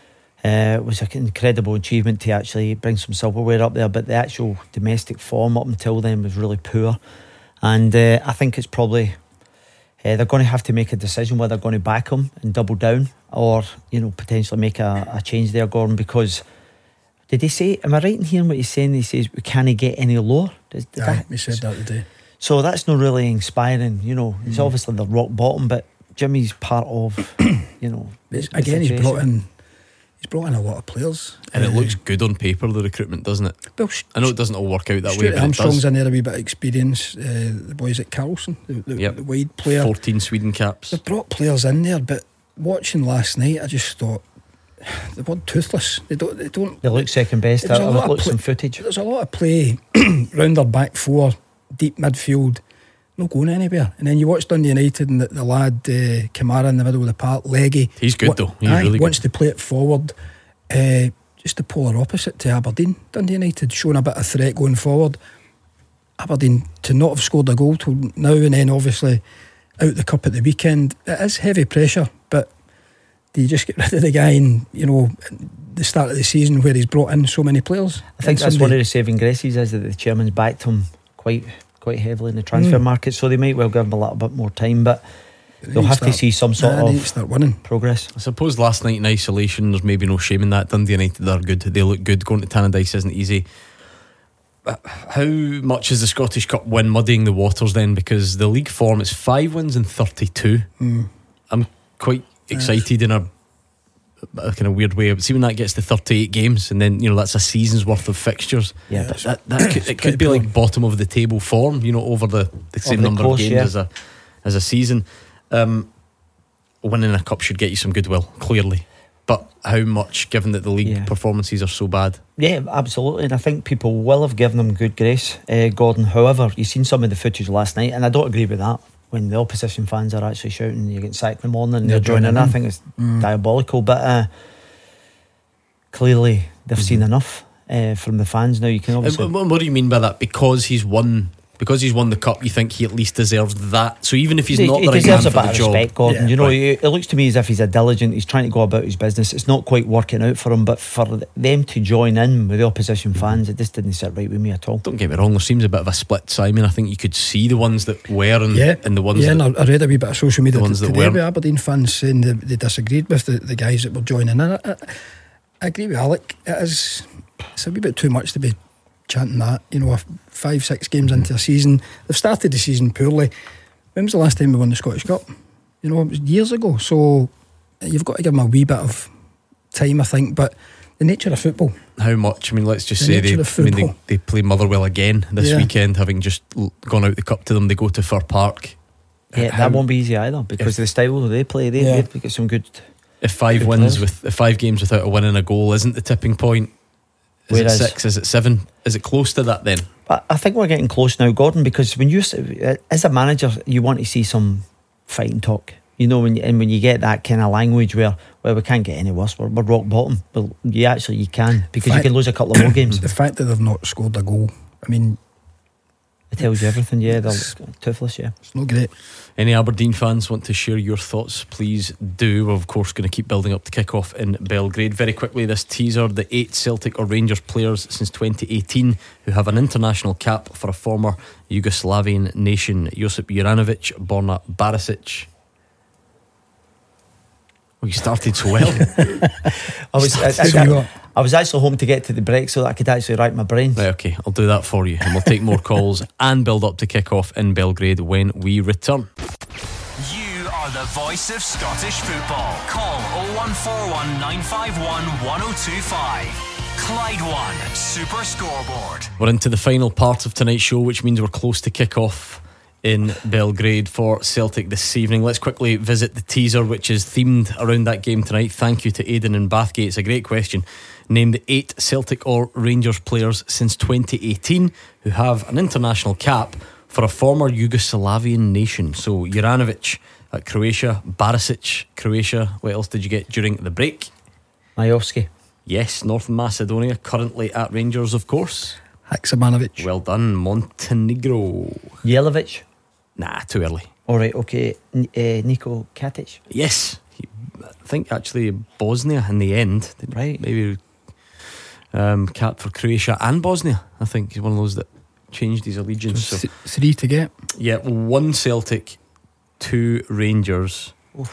uh, was an incredible achievement to actually bring some silverware up there, but the actual domestic form up until then was really poor. And uh, I think it's probably uh, they're going to have to make a decision whether they're going to back him and double down, or you know, potentially make a, a change there, Gordon. Because did he say? Am I right in hearing what he's saying? He says we can't get any lower. Did, did Aye, that- he said that today. So that's not really inspiring, you know. It's Mm. obviously the rock bottom, but Jimmy's part of, you know. It's- the Again, he's situation. brought in he's brought in a lot of players, And it Uh, looks good on paper, the recruitment, doesn't it? Well, I know it doesn't all work out that way, Stuart but it Armstrong's does. in there, a wee bit of experience. Uh, the boys at Carlson, the, the, Yep. the wide player. fourteen Sweden caps. They've brought players in there, but watching last night, I just thought they were toothless. They don't. They don't. They look second best. There was a I've lot of looked pla- some footage. There's a lot of play round their back four, deep midfield, not going anywhere. And then you watch Dundee United and the, the lad uh, Kamara in the middle of the park, leggy. He's good Wa- though. He's aye, really wants good. to play it forward. Uh, just the polar opposite to Aberdeen. Dundee United showing a bit of threat going forward. Aberdeen to not have scored a goal till now, and then obviously out the cup at the weekend. It is heavy pressure, but do you just get rid of the guy in, you know, the start of the season where he's brought in so many players? I think And that's one somebody- of the saving graces is that the chairman's backed him quite quite heavily in the transfer Mm. market, so they might well give him a little bit more time, but They they'll need have to to start- see some sort Nah, they need to of start winning. progress. I suppose last night in isolation, there's maybe no shame in that. Dundee United are good. They look good. Going to Tannadice isn't easy. But how much is the Scottish Cup win muddying the waters then? Because the league form is five wins and thirty-two. Mm. I'm quite excited in a, a kind of weird way. See when that gets to thirty-eight games, and then you know that's a season's worth of fixtures. Yeah, But but that, that could, it could be like bottom of the table form. You know, over the, the same the number course, of games yeah. as a as a season. Um, winning a cup should get you some goodwill, clearly. But how much, given that the league Yeah. performances are so bad? Yeah, absolutely, and I think people will have given them good grace, uh, Gordon. However, you've seen some of the footage last night, and I don't agree with that. When the opposition fans are actually shouting, "You're getting sacked in the morning," and They're they're joining in, joining I in. think it's Mm. diabolical. But uh, clearly, they've Mm-hmm. seen enough uh, from the fans. Now you can And obviously what, what do you mean by that? Because he's won because he's won the cup, you think he at least deserves that. So even if he's he, not he the right man deserves for a bit the of job, respect, Gordon. Yeah, you know, right. he, it looks to me as if he's a diligent. He's trying to go about his business. It's not quite working out for him, but for them to join in with the opposition fans, it just didn't sit right with me at all. Don't get me wrong, there seems a bit of a split, Simon. I think you could see the ones that were and, Yeah, and the ones yeah, that, and I I read a wee bit of social media the ones t- that today weren't. with Aberdeen fans saying they, they disagreed with the, the guys that were joining in. I, I, I agree with Alec. It is, it's a wee bit too much to be chanting that. You know, five, six games into a season, they've started the season poorly. When was the last time we won the Scottish Cup? You know, it was years ago. So you've got to give them a wee bit of time, I think. But the nature of football. How much? I mean, let's just The say they, nature of I mean, they, football. they play Motherwell again this Yeah. weekend, having just l- gone out the cup to them. They go to Fir Park. Yeah, How- that won't be easy either because if- of the style they play. They, Yeah. they've got some good. If five Good wins players. with if five games without a win and a goal isn't the tipping point, is Whereas- it six? Is it seven? Is it close to that then? But I think we're getting close now, Gordon, because when you, as a manager, you want to see some fighting talk. You know, when you, and when you get that kind of language where, well, we can't get any worse, we're, we're rock bottom. Well, you actually you can because Fact- you can lose a couple of more games. The fact that they've not scored a goal, I mean, It tells you everything. Yeah, they're toothless. Yeah, it's not great. Any Aberdeen fans want to share your thoughts? Please do. We're of course going to keep building up the kick-off in Belgrade. Very quickly, this teaser: the eight Celtic or Rangers players since twenty eighteen who have an international cap for a former Yugoslavian nation: Josip Juranovic, Borna Barisic. Oh, you started so well. I was I, I, I, I was actually home to get to the break so that I could actually rack my brains. Right, okay, I'll do that for you, and we'll take more calls and build up to kick-off in Belgrade when we return. You are the voice of Scottish football. Call oh one four one nine five one one oh two five. Clyde One Super Scoreboard. We're into the final part of tonight's show, which means we're close to kick-off in Belgrade for Celtic this evening. Let's quickly visit the teaser, which is themed around that game tonight. Thank you to Aidan in Bathgate. It's a great question. Name the eight Celtic or Rangers players since twenty eighteen who have an international cap for a former Yugoslavian nation. So Juranovic at Croatia, Barisic, Croatia. What else did you get during the break? Majovski. Yes, North Macedonia, currently at Rangers, of course. Haksabanovic. Well done. Montenegro. Jelavic. Nah, too early. All right, okay. N- uh, Niko Katic. Yes, he, I think actually Bosnia in the end. Right. Maybe um, capped for Croatia and Bosnia. I think he's one of those that changed his allegiance. So So, th- three to get. yeah, one Celtic, two Rangers.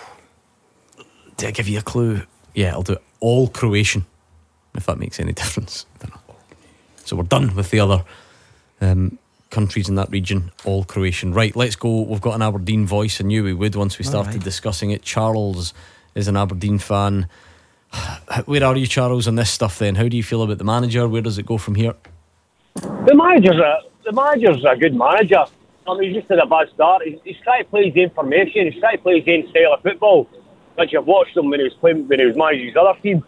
Did I give you a clue? Yeah, I'll do it. All Croatian, if that makes any difference. I don't know. So we're done with the other um, countries in that region, all Croatian. Right, let's go. We've got an Aberdeen voice. I knew we would once we started right. discussing it. Charles is an Aberdeen fan. Where are you, Charles, on this stuff then? How do you feel about the manager? Where does it go from here? The manager's a the manager's a good manager. I mean, he's just had a bad start. He's, he's trying to play his own formation. He's trying to play his own style of football, which I've watched him when he was playing when he was managing his other team,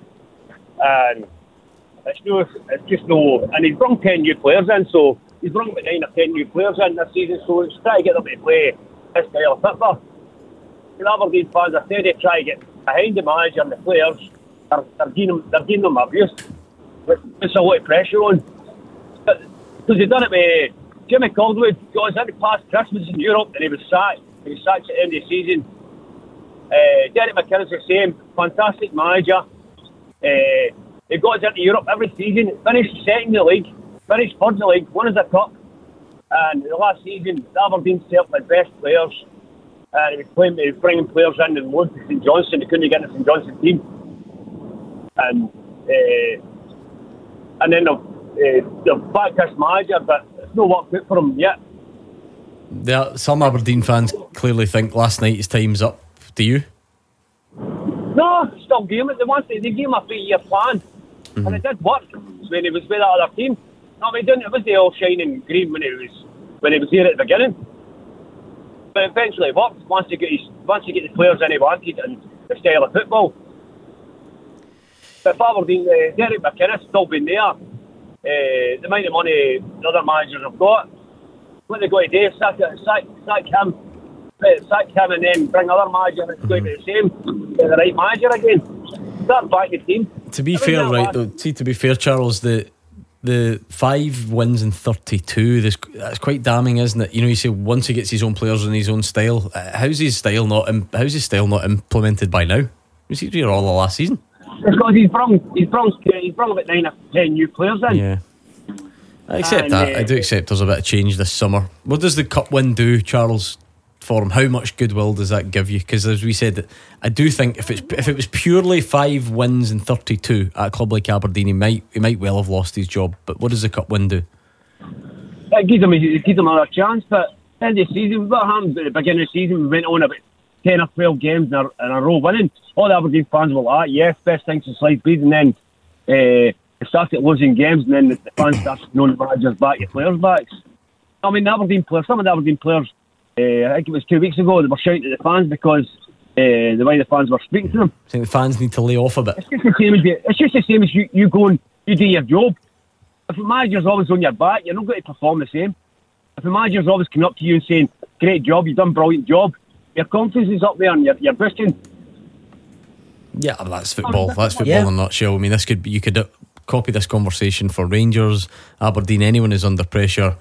and it's no, it's just no. And he's brought ten new players in, so he's brought about nine or ten new players in this season. So he's trying to get them to play his style of football. The Aberdeen fans are steady to try to get behind the manager and the players. They're, they're giving them, they're giving them abuse. It's a lot of pressure on. But because he done it with Jimmy Caldwell, got us into past Christmas in Europe, and he was sacked. He was sacked at the end of the season. Uh, Derek McKinnon's the same, fantastic manager. Uh, he got us into Europe every season. Finished second in the league, finished third in the league, won us a cup. And the last season, Aberdeen set up the best players. And he was playing, he was bringing players in and loads to St Johnstone. He couldn't get the St Johnstone team. And uh, and then they've, uh, they've backed this manager, but it's not worked out for him yet. There, some Aberdeen fans clearly think last night his time's up. Do you? No, still game it. They wanted they gave him a three-year plan, mm-hmm. and it did work when he was with that other team. No, he didn't. It was the all shining green when he was when he was here at the beginning. But eventually it worked once he get his, once he get the players in he wanted and the style of football. But if Aberdeen, uh, Derek McKinnon's still been there, uh, the amount of money the other managers have got, what they got to do, sack, sack, sack him, sack him and then bring other manager that's going to be the same, uh, the right manager again. Start back the team. To be fair, right though, see, to be fair, Charles, the the five wins in thirty-two, there's, that's quite damning, isn't it? You know, you say once he gets his own players in his own style, uh, how's his style not im- how's his style not implemented by now? Was he here all the last season? Because he's brought he's brought he's brought about nine or ten new players in. Yeah, I accept And, that. uh, I do accept there's a bit of change this summer. What does the cup win do, Charles, for him? How much goodwill does that give you? Because as we said, I do think if it's if it was purely five wins in thirty-two at a club like Aberdeen, he might he might well have lost his job. But what does the cup win do? It gives him it gives him another chance. But end of the season, what happened at the beginning of the season? We went on about ten or twelve games in a, in a row winning. All the Aberdeen fans were like, yes, best thing since sliced bread. And then uh, they started losing games, and then the, the fans started knowing the managers back, your players back. I mean, the Aberdeen players, some of the Aberdeen players, uh, I think it was two weeks ago, they were shouting at the fans because uh, the way the fans were speaking to them. I think the fans need to lay off a bit. It's just the same as you, it's just the same as you, you go and you do your job. If the manager's always on your back, you're not going to perform the same. If the manager's always coming up to you and saying, great job, you've done a brilliant job, your confidence is up there and you're, you're boosting. Yeah, that's football. That's football Yeah. in a nutshell. I mean, this could be, you could uh, copy this conversation for Rangers, Aberdeen, anyone who's under pressure.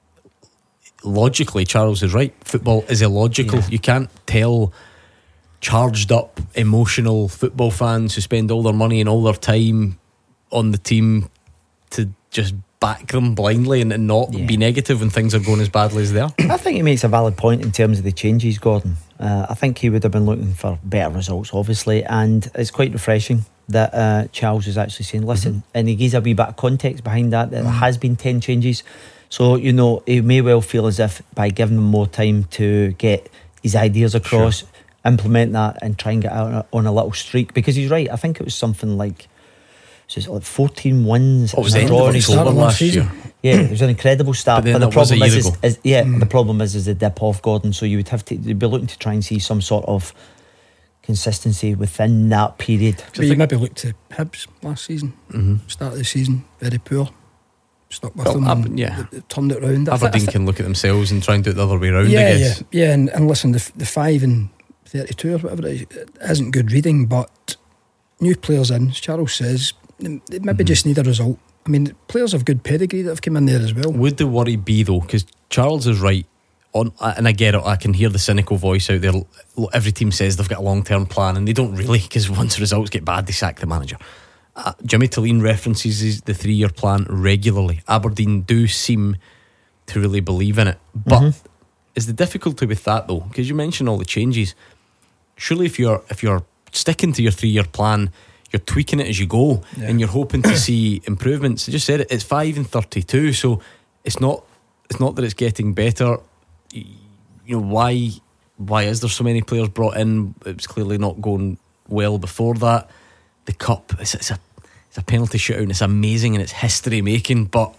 Logically, Charles is right. Football is illogical. Yeah. You can't tell charged up, emotional football fans who spend all their money and all their time on the team to just back them blindly and, and not Yeah. be negative when things are going as badly as they are. I think he makes a valid point in terms of the changes, Gordon. Uh, I think he would have been looking for better results, obviously, and it's quite refreshing that uh, Charles is actually saying, listen, mm-hmm. and he gives a wee bit of context behind that, that mm-hmm. there has been ten changes. So, you know, he may well feel as if by giving him more time to get his ideas across, sure. implement that and try and get out on a little streak, because he's right. I think it was something like, so it's like fourteen wins. What was the end of October last year? Yeah, it was an incredible start. But, but then the problem was a is, year is, ago. is yeah, Mm. the problem is, is the dip off, Gordon. So you would have to you'd be looking to try and see some sort of consistency within that period. But you maybe looked to Hibs last season, mm-hmm. start of the season, very poor. Stuck with Well, them, Ab- and yeah. they- they turned it round. I thi- I Aberdeen thi- can look at themselves and try and do it the other way around, yeah, I guess. yeah, yeah. And, and listen, the, f- the five and thirty-two or whatever it is, it isn't good reading, but new players in, as Charles says, they they maybe Mm-hmm. just need a result. I mean, players have good pedigree that have come in there as well. Would the worry be though, because Charles is right on, and I get it, I can hear the cynical voice out there. Look, every team says they've got a long term plan, and they don't really, because once results get bad they sack the manager. uh, Jimmy Talleen references his, the three year plan regularly. Aberdeen do seem to really believe in it, but Mhm. is the difficulty with that though, because you mentioned all the changes, surely if you're if you're sticking to your three year plan, you're tweaking it as you go, Yeah. and you're hoping to see improvements. I just said it, it's five and thirty-two, so it's not it's not that it's getting better. Y- You know, why why is there so many players brought in? It was clearly not going well before that. The cup, it's, it's a it's a penalty shootout, and it's amazing and it's history making, but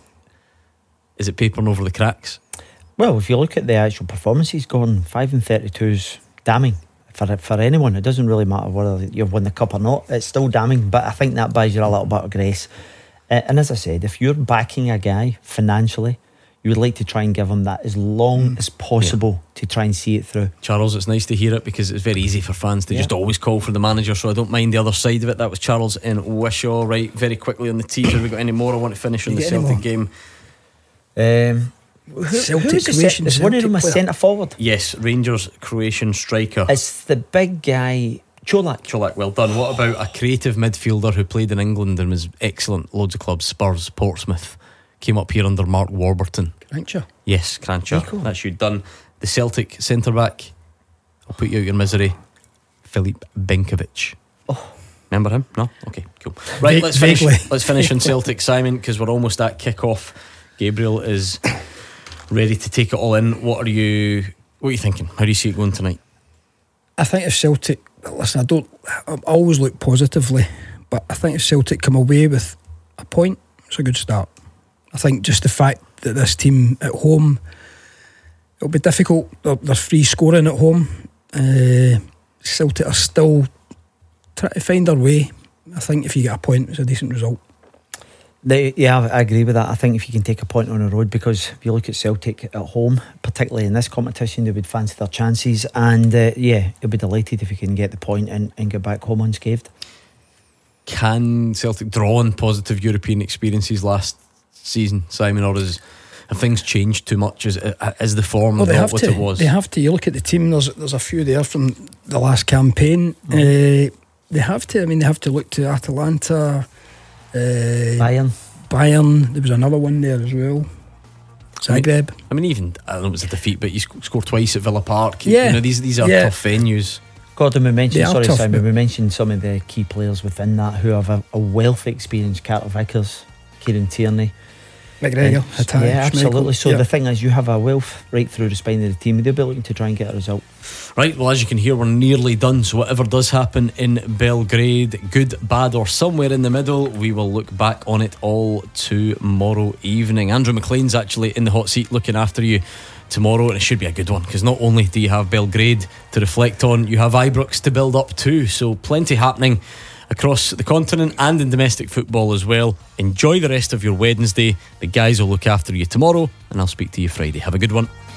is it papering over the cracks? Well, if you look at the actual performances, Gordon, five and thirty-two is damning for for anyone. It doesn't really matter whether you've won the cup or not. It's still damning, but I think that buys you a little bit of grace. Uh, and as I said, if you're backing a guy financially, you would like to try and give him that as long as possible to try and see it through. Charles, it's nice to hear it, because it's very easy for fans to Yeah. just always call for the manager, so I don't mind the other side of it. That was Charles in Wishaw. Right, very quickly on the teaser, have we got any more? I want to finish on You the get any Celtic more? game. Um, who, Celtic, who's the Croatian is one of Celtic them a player. centre forward? Yes, Rangers Croatian striker It's the big guy, Cholak. Cholak, well done. What about a creative midfielder who played in England and was excellent, loads of clubs, Spurs, Portsmouth, came up here under Mark Warburton. Crancher. Yes, Crancher. Cool. That's you done. The Celtic centre back, I'll put you out your misery, Filip Benkovic. Oh. Remember him? No? Okay, cool. Right, Va- let's finish. vaguely. Let's finish on Celtic, Simon, because we're almost at kick-off. Gabriel is ready to take it all in. What are you? What are you thinking? How do you see it going tonight? I think if Celtic, listen, I don't, I always look positively, but I think if Celtic come away with a point, it's a good start. I think just the fact that this team at home, it'll be difficult. They're, they're free scoring at home. Uh, Celtic are still trying to find their way. I think if you get a point, it's a decent result. They, yeah, I I agree with that. I think if you can take a point on the road, because if you look at Celtic at home, particularly in this competition, they would fancy their chances, and uh, yeah, you'll be delighted if you can get the point and, and get back home unscathed. Can Celtic draw on positive European experiences last season, Simon, or is have things changed too much? Is is the form well, they not have what to, it was? They have to. You look at the team. There's there's a few there from the last campaign. Mm. Uh, they have to. I mean, they have to look to Atalanta, uh, Bayern. Bayern. There was another one there as well. Zagreb. I mean, I mean, even I don't know it was a defeat, but you sc- scored twice at Villa Park. Yeah, you know these these are yeah. tough venues. Gordon, we mentioned, sorry tough, Simon, we mentioned some of the key players within that who have a, a wealth of experience. Carter Vickers, Kieran Tierney, McGregor, Hatay, yeah, absolutely. So yeah. the thing is, you have a wealth right through the spine of the team. They'll be looking to try and get a result. Right, well, as you can hear, we're nearly done. So whatever does happen in Belgrade, good, bad, or somewhere in the middle, we will look back on it all tomorrow evening. Andrew McLean's actually in the hot seat looking after you tomorrow, and it should be a good one, because not only do you have Belgrade to reflect on, you have Ibrox to build up too. So plenty happening across the continent and in domestic football as well. Enjoy the rest of your Wednesday. The guys will look after you tomorrow, and I'll speak to you Friday. Have a good one.